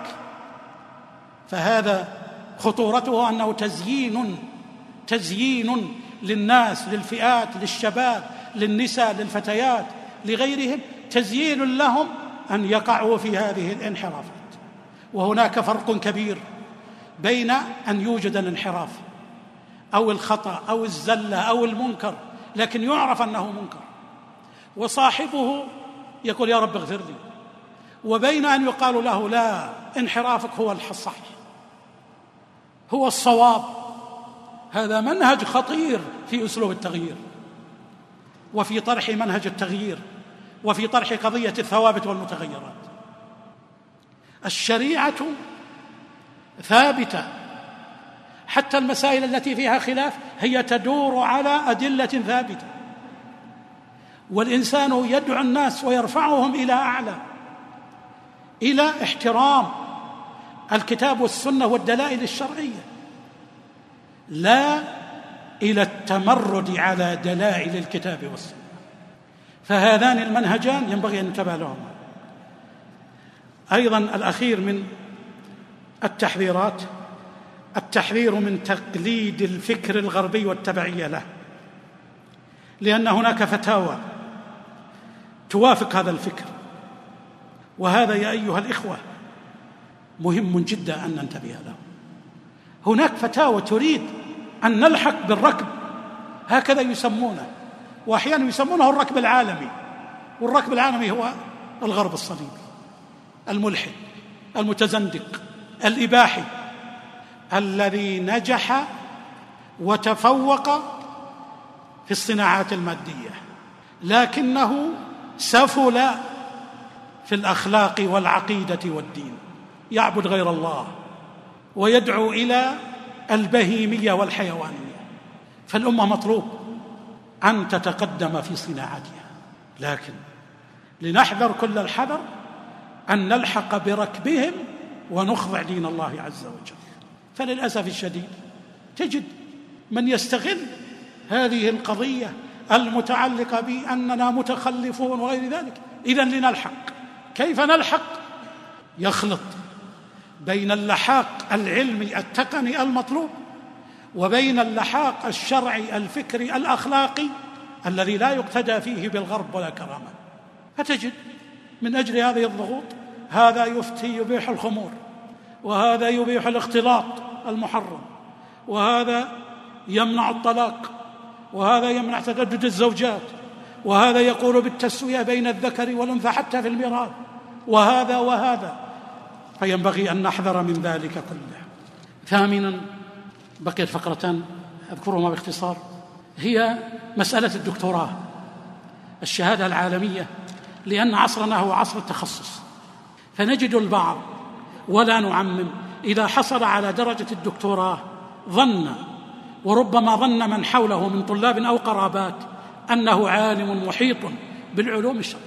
فهذا خطورته أنه تزيين تزيين للناس، للفئات، للشباب، للنساء، للفتيات، لغيرهم، تزيين لهم أن يقعوا في هذه الانحرافات. وهناك فرق كبير بين أن يوجد الانحراف أو الخطأ أو الزلة أو المنكر لكن يعرف أنه منكر وصاحبه يقول يا رب اغفر لي، وبين أن يقال له لا، انحرافك هو الصح، هو الصواب. هذا منهج خطير في أسلوب التغيير وفي طرح منهج التغيير وفي طرح قضية الثوابت والمتغيرات. الشريعة ثابتة، حتى المسائل التي فيها خلاف هي تدور على أدلة ثابتة، والإنسان يدعو الناس ويرفعهم إلى أعلى، إلى احترام الكتاب والسنة والدلائل الشرعية، لا إلى التمرد على دلائل الكتاب والسنة. فهذان المنهجان ينبغي أن ننتبه لهما. أيضا الأخير من التحذيرات التحذير من تقليد الفكر الغربي والتبعية له، لأن هناك فتاوى توافق هذا الفكر، وهذا يا أيها الإخوة مهم جدا أن ننتبه له. هناك فتاوى تريد أن نلحق بالركب، هكذا يسمونه، وأحيانا يسمونه الركب العالمي، والركب العالمي هو الغرب الصليبي الملحد المتزندق الإباحي الذي نجح وتفوق في الصناعات المادية، لكنه سفل في الأخلاق والعقيدة والدين، يعبد غير الله ويدعو إلى البهيمية والحيوانية. فالأمة مطلوب أن تتقدم في صناعتها، لكن لنحذر كل الحذر أن نلحق بركبهم ونخضع دين الله عز وجل. فللأسف الشديد تجد من يستغل هذه القضية المتعلقة بأننا متخلفون وغير ذلك. إذن لنلحق، كيف نلحق؟ يخلط بين اللحاق العلمي التقني المطلوب وبين اللحاق الشرعي الفكري الأخلاقي الذي لا يقتدى فيه بالغرب ولا كرامة. فتجد من أجل هذه الضغوط هذا يفتي يبيح الخمور، وهذا يبيح الاختلاط المحرم، وهذا يمنع الطلاق، وهذا يمنع تجدد الزوجات، وهذا يقول بالتسوية بين الذكر والأنثى حتى في الميراث، وهذا وهذا. فينبغي أن نحذر من ذلك كله. ثامنا، بقيت فقرتان أذكرهما باختصار، هي مسألة الدكتوراه، الشهادة العالمية، لأن عصرنا هو عصر التخصص. فنجد البعض، ولا نعمم، إذا حصل على درجة الدكتوراه ظن، وربما ظن من حوله من طلاب أو قرابات، أنه عالم محيط بالعلوم الشرعية،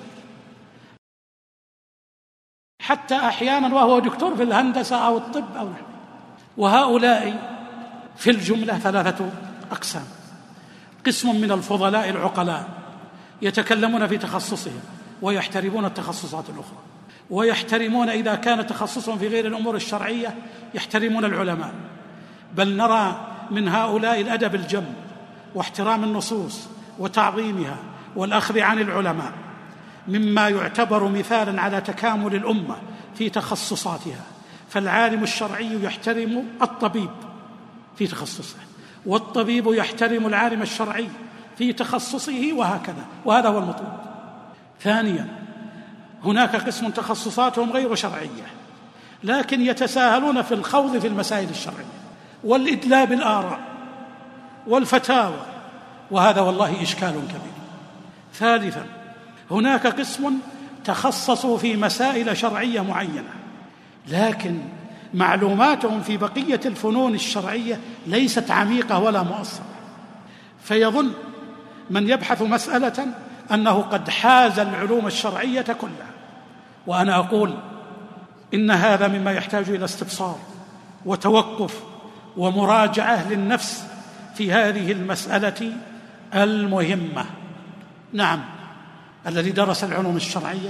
حتى أحيانا وهو دكتور في الهندسة أو الطب أو نحو. وهؤلاء في الجملة ثلاثة أقسام: قسم من الفضلاء العقلاء يتكلمون في تخصصهم ويحترمون التخصصات الأخرى، ويحترمون إذا كان تخصصهم في غير الأمور الشرعية يحترمون العلماء، بل نرى من هؤلاء الأدب الجم واحترام النصوص وتعظيمها والأخذ عن العلماء، مما يعتبر مثالا على تكامل الأمة في تخصصاتها. فالعالم الشرعي يحترم الطبيب في تخصصه، والطبيب يحترم العالم الشرعي في تخصصه، وهكذا، وهذا هو المطلوب. ثانيا، هناك قسم تخصصاتهم غير شرعية لكن يتساهلون في الخوض في المسائل الشرعية والإدلاء بالآراء والفتاوى، وهذا والله إشكال كبير. ثالثا، هناك قسم تخصصوا في مسائل شرعية معينة لكن معلوماتهم في بقية الفنون الشرعية ليست عميقة ولا مؤصلة، فيظن من يبحث مسألة أنه قد حاز العلوم الشرعية كلها. وأنا أقول إن هذا مما يحتاج إلى استبصار وتوقف ومراجعة للنفس في هذه المسألة المهمة. نعم، الذي درس العلوم الشرعية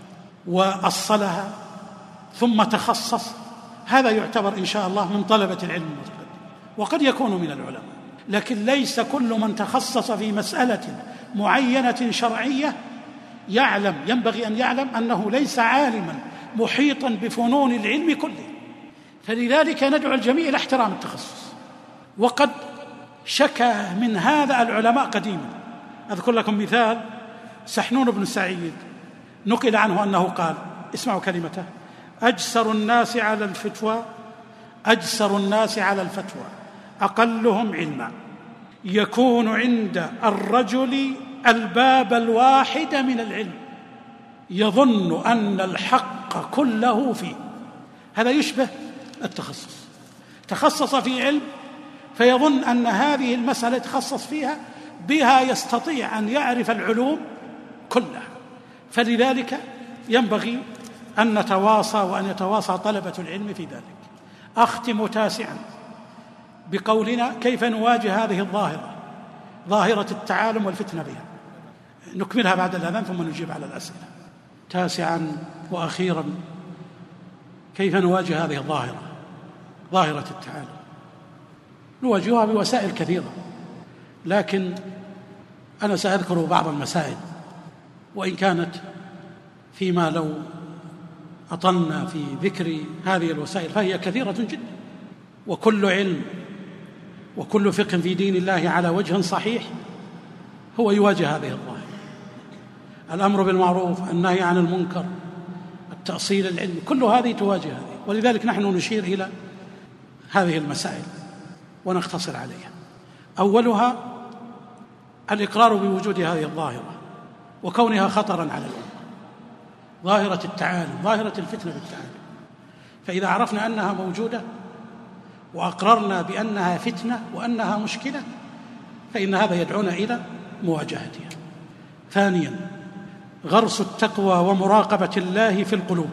وأصلها ثم تخصص، هذا يعتبر إن شاء الله من طلبة العلم المتقدم، وقد يكون من العلماء، لكن ليس كل من تخصص في مسألة معينة شرعية يعلم ينبغي أن يعلم أنه ليس عالما محيطا بفنون العلم كله. فلذلك ندعو الجميع إلى احترام التخصص. وقد شكى من هذا العلماء قديما. أذكر لكم مثال: سحنون بن سعيد نقل عنه أنه قال، اسمعوا كلمته: أجسر الناس على الفتوى أجسر الناس على الفتوى أقلهم علما، يكون عند الرجل الباب الواحد من العلم، يظن أن الحق كله فيه. هذا يشبه التخصص، تخصص في علم فيظن أن هذه المسألة تخصص فيها بها يستطيع أن يعرف العلوم كلها. فلذلك ينبغي أن نتواصى وأن يتواصى طلبة العلم في ذلك. أختم تاسعا بقولنا: كيف نواجه هذه الظاهرة، ظاهرة التعالم والفتنة بها؟ نكملها بعد الأذان ثم نجيب على الأسئلة. تاسعا وأخيرا، كيف نواجه هذه الظاهرة، ظاهرة التعالم؟ نواجهها بوسائل كثيرة، لكن أنا سأذكر بعض المسائل، وإن كانت فيما لو أطلنا في ذكر هذه الوسائل فهي كثيرة جدا. وكل علم وكل فقه في دين الله على وجه صحيح هو يواجه هذه الظاهرة: الأمر بالمعروف، النهي عن المنكر، التأصيل العلمي، كل هذه تواجه هذه. ولذلك نحن نشير إلى هذه المسائل ونختصر عليها. أولها الإقرار بوجود هذه الظاهرة وكونها خطرا على الأمة، ظاهرة التعالم، ظاهرة الفتنة بالتعالم. فإذا عرفنا أنها موجودة وأقررنا بأنها فتنة وأنها مشكلة فإن هذا يدعونا إلى مواجهتها. ثانيا، غرس التقوى ومراقبة الله في القلوب،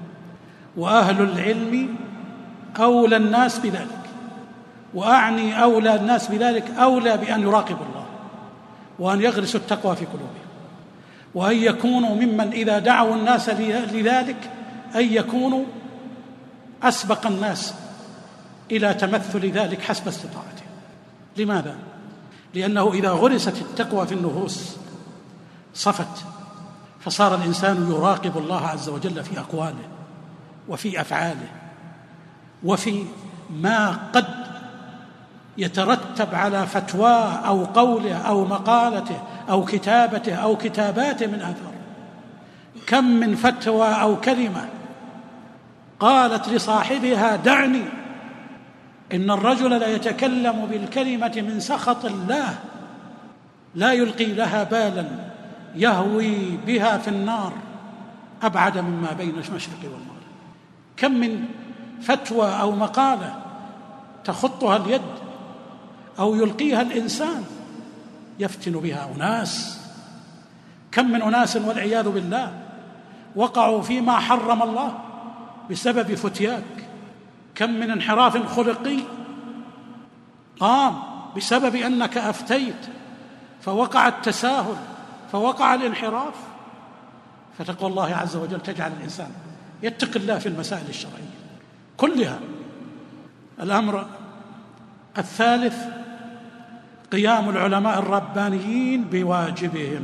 وأهل العلم أولى الناس بذلك، وأعني أولى الناس بذلك أولى بأن يراقبوا الله وأن يغرسوا التقوى في قلوبهم، وأن يكونوا ممن إذا دعوا الناس لذلك أن يكونوا أسبق الناس إلى تمثل ذلك حسب استطاعتهم. لماذا؟ لأنه إذا غرست التقوى في النفوس صفت، فصار الإنسان يراقب الله عز وجل في أقواله وفي أفعاله وفي ما قد يترتب على فتواه أو قوله أو مقالته أو كتابته أو كتاباته من أثر. كم من فتوى أو كلمة قالت لصاحبها: دعني، إن الرجل لا يتكلم بالكلمة من سخط الله لا يلقي لها بالا يهوي بها في النار أبعد مما بين المشرق والمغرب. كم من فتوى أو مقالة تخطها اليد أو يلقيها الإنسان يفتن بها أناس. كم من أناس والعياذ بالله وقعوا فيما حرم الله بسبب فتياك. كم من انحراف خلقي قام بسبب أنك أفتيت فوقع التساهل فوقع الانحراف. فتقوى الله عز وجل تجعل الإنسان يتقي الله في المسائل الشرعية كلها. الأمر الثالث: قيام العلماء الربانيين بواجبهم،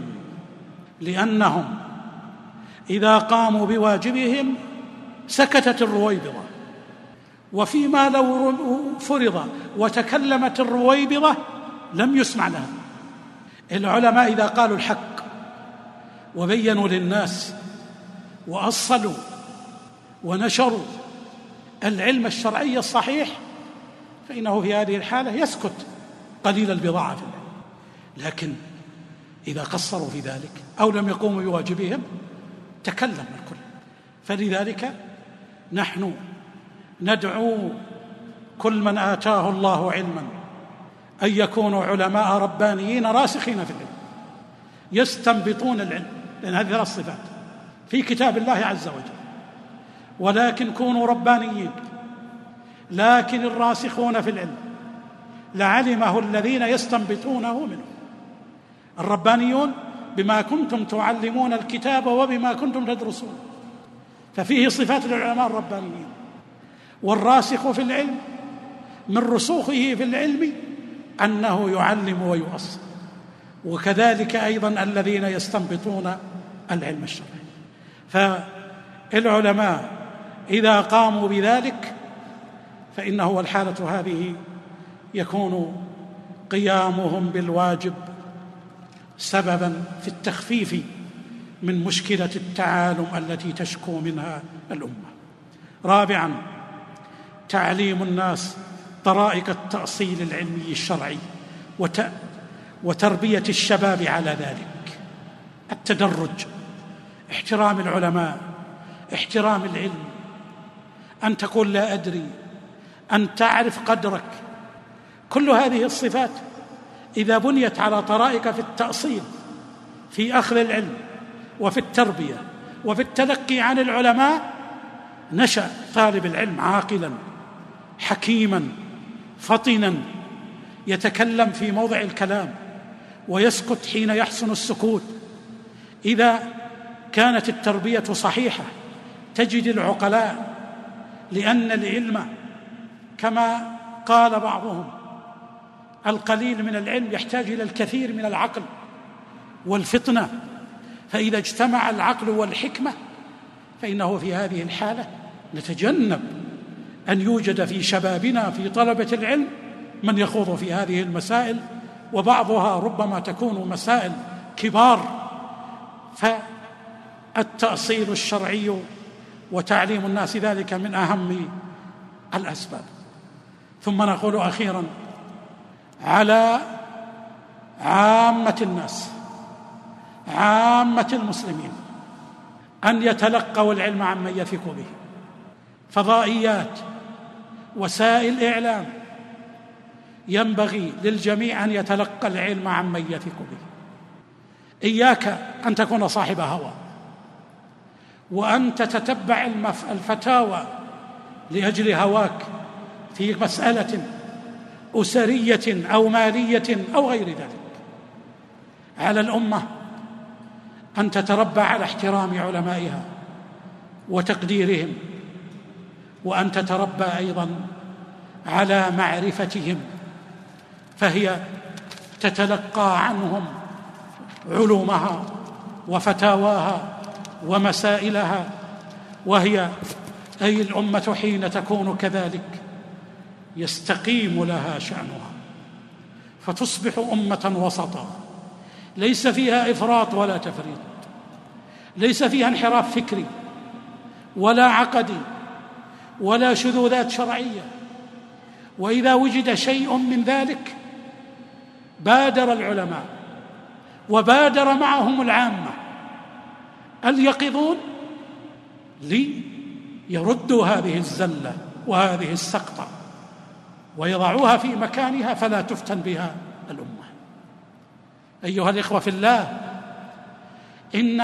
لأنهم إذا قاموا بواجبهم سكتت الرويبضة، وفيما لو فرض وتكلمت الرويبضة لم يسمع لها. العلماء إذا قالوا الحق وبينوا للناس وأصلوا ونشروا العلم الشرعي الصحيح فإنه في هذه الحالة يسكت قليل البضاعة في العلم. لكن إذا قصروا في ذلك أو لم يقوموا بواجبهم تكلم الكل. فلذلك نحن ندعو كل من آتاه الله علما أن يكونوا علماء ربانيين راسخين في العلم يستنبطون العلم، لأن هذه ثلاث صفات في كتاب الله عز وجل. ولكن كونوا ربانيين، لكن الراسخون في العلم لعلمه الذين يستنبطونه منه. الربانيون بما كنتم تعلمون الكتاب وبما كنتم تدرسون، ففيه صفات للعلماء الربانيين. والراسخ في العلم من رسوخه في العلم أنه يعلم ويؤصل، وكذلك أيضا الذين يستنبطون العلم الشرعي. فالعلماء إذا قاموا بذلك فإنه والحالة هذه يكون قيامهم بالواجب سببا في التخفيف من مشكلة التعالم التي تشكو منها الأمة. رابعا، تعليم الناس طرائق التأصيل العلمي الشرعي وتربية الشباب على ذلك. التدرج، احترام العلماء، احترام العلم، أن تقول لا أدري، أن تعرف قدرك. كل هذه الصفات إذا بنيت على طرائق في التأصيل في أخذ العلم وفي التربية وفي التلقي عن العلماء، نشأ طالب العلم عاقلا حكيما فطنا، يتكلم في موضع الكلام ويسكت حين يحسن السكوت. إذا كانت التربية صحيحة تجد العقلاء، لأن العلم كما قال بعضهم القليل من العلم يحتاج إلى الكثير من العقل والفطنة، فإذا اجتمع العقل والحكمة فإنه في هذه الحالة نتجنب أن يوجد في شبابنا في طلبة العلم من يخوض في هذه المسائل، وبعضها ربما تكون مسائل كبار. فالتأصيل الشرعي وتعليم الناس ذلك من أهم الأسباب. ثم نقول أخيرا على عامة الناس، عامة المسلمين، أن يتلقوا العلم عمن يثق به. فضائيات، وسائل إعلام، ينبغي للجميع أن يتلقى العلم عمن يثق به. إياك أن تكون صاحب هوى وأن تتتبع الفتاوى لأجل هواك في مسألة أسرية أو مالية أو غير ذلك. على الأمة أن تتربى على احترام علمائها وتقديرهم، وأن تتربى أيضا على معرفتهم، فهي تتلقى عنهم علومها وفتاواها ومسائلها، وهي أي الأمة حين تكون كذلك يستقيم لها شأنها، فتصبح أمة وسطا ليس فيها إفراط ولا تفريط، ليس فيها انحراف فكري ولا عقدي ولا شذوذات شرعية. وإذا وجد شيء من ذلك بادر العلماء وبادر معهم العامة اليقظون ليردوا هذه الزلة وهذه السقطة ويضعوها في مكانها فلا تفتن بها الأمة. أيها الإخوة في الله، إن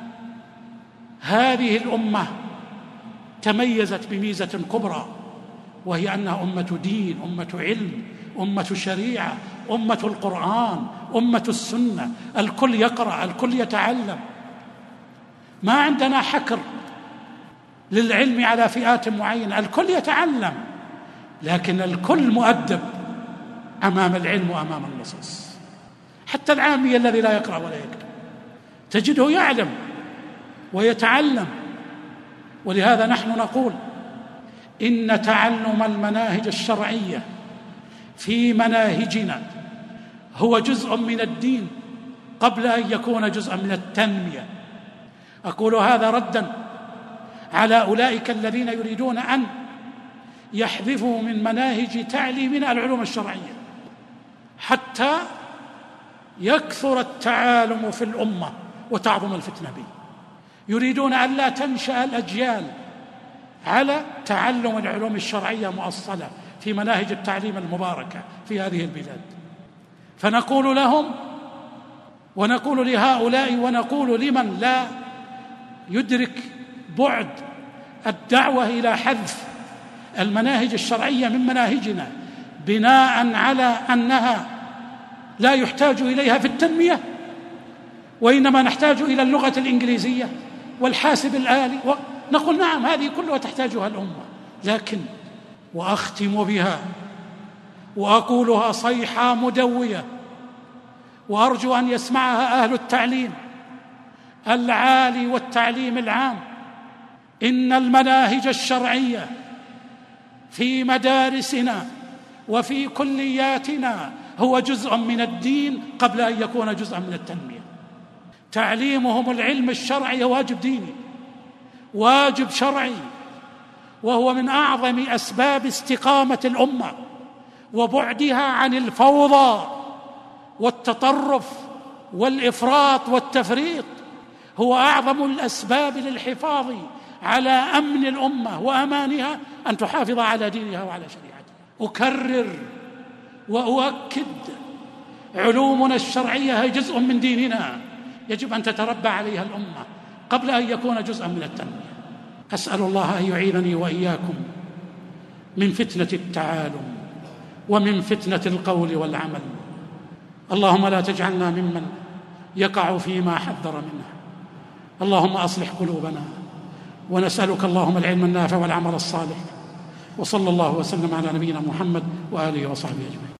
هذه الأمة تميزت بميزة كبرى، وهي أنها أمة دين، أمة علم، أمة شريعة، أمة القرآن، أمة السنة. الكل يقرأ، الكل يتعلم، ما عندنا حكر للعلم على فئات معينة، الكل يتعلم، لكن الكل مؤدب أمام العلم وأمام النصوص. حتى العامي الذي لا يقرأ ولا يكتب تجده يعلم ويتعلم. ولهذا نحن نقول إن تعلم المناهج الشرعية في مناهجنا هو جزء من الدين قبل أن يكون جزءا من التنمية. أقول هذا ردا على أولئك الذين يريدون أن يحذفوا من مناهج تعليمنا العلوم الشرعية حتى يكثر التعالم في الأمة وتعظم الفتنة به. يريدون أن لا تنشأ الأجيال على تعلم العلوم الشرعية مؤصلة في مناهج التعليم المباركة في هذه البلاد. فنقول لهم ونقول لهؤلاء ونقول لمن لا يدرك بعد الدعوة إلى حذف المناهج الشرعية من مناهجنا بناء على أنها لا يحتاج إليها في التنمية، وإنما نحتاج إلى اللغة الإنجليزية والحاسب الآلي، نقول نعم هذه كلها تحتاجها الأمة، لكن وأختم بها وأقولها صيحة مدوية وأرجو أن يسمعها أهل التعليم العالي والتعليم العام: إن المناهج الشرعية في مدارسنا وفي كلياتنا هو جزء من الدين قبل أن يكون جزءا من التنمية. تعليمهم العلم الشرعي واجب ديني، واجب شرعي، وهو من أعظم أسباب استقامة الأمة وبعدها عن الفوضى والتطرف والإفراط والتفريط. هو أعظم الأسباب للحفاظ على أمن الأمة وأمانها أن تحافظ على دينها وعلى شريعتها. أكرر وأؤكد: علومنا الشرعية هي جزء من ديننا، يجب أن تتربى عليها الأمة قبل أن يكون جزءا من التنمية. أسأل الله أن يعيذني وإياكم من فتنة التعالم ومن فتنة القول والعمل. اللهم لا تجعلنا ممن يقع فيما حذر منه. اللهم أصلح قلوبنا، ونسألك اللهم العلم النافع والعمل الصالح. وصلى الله وسلم على نبينا محمد وآله وصحبه أجمعين.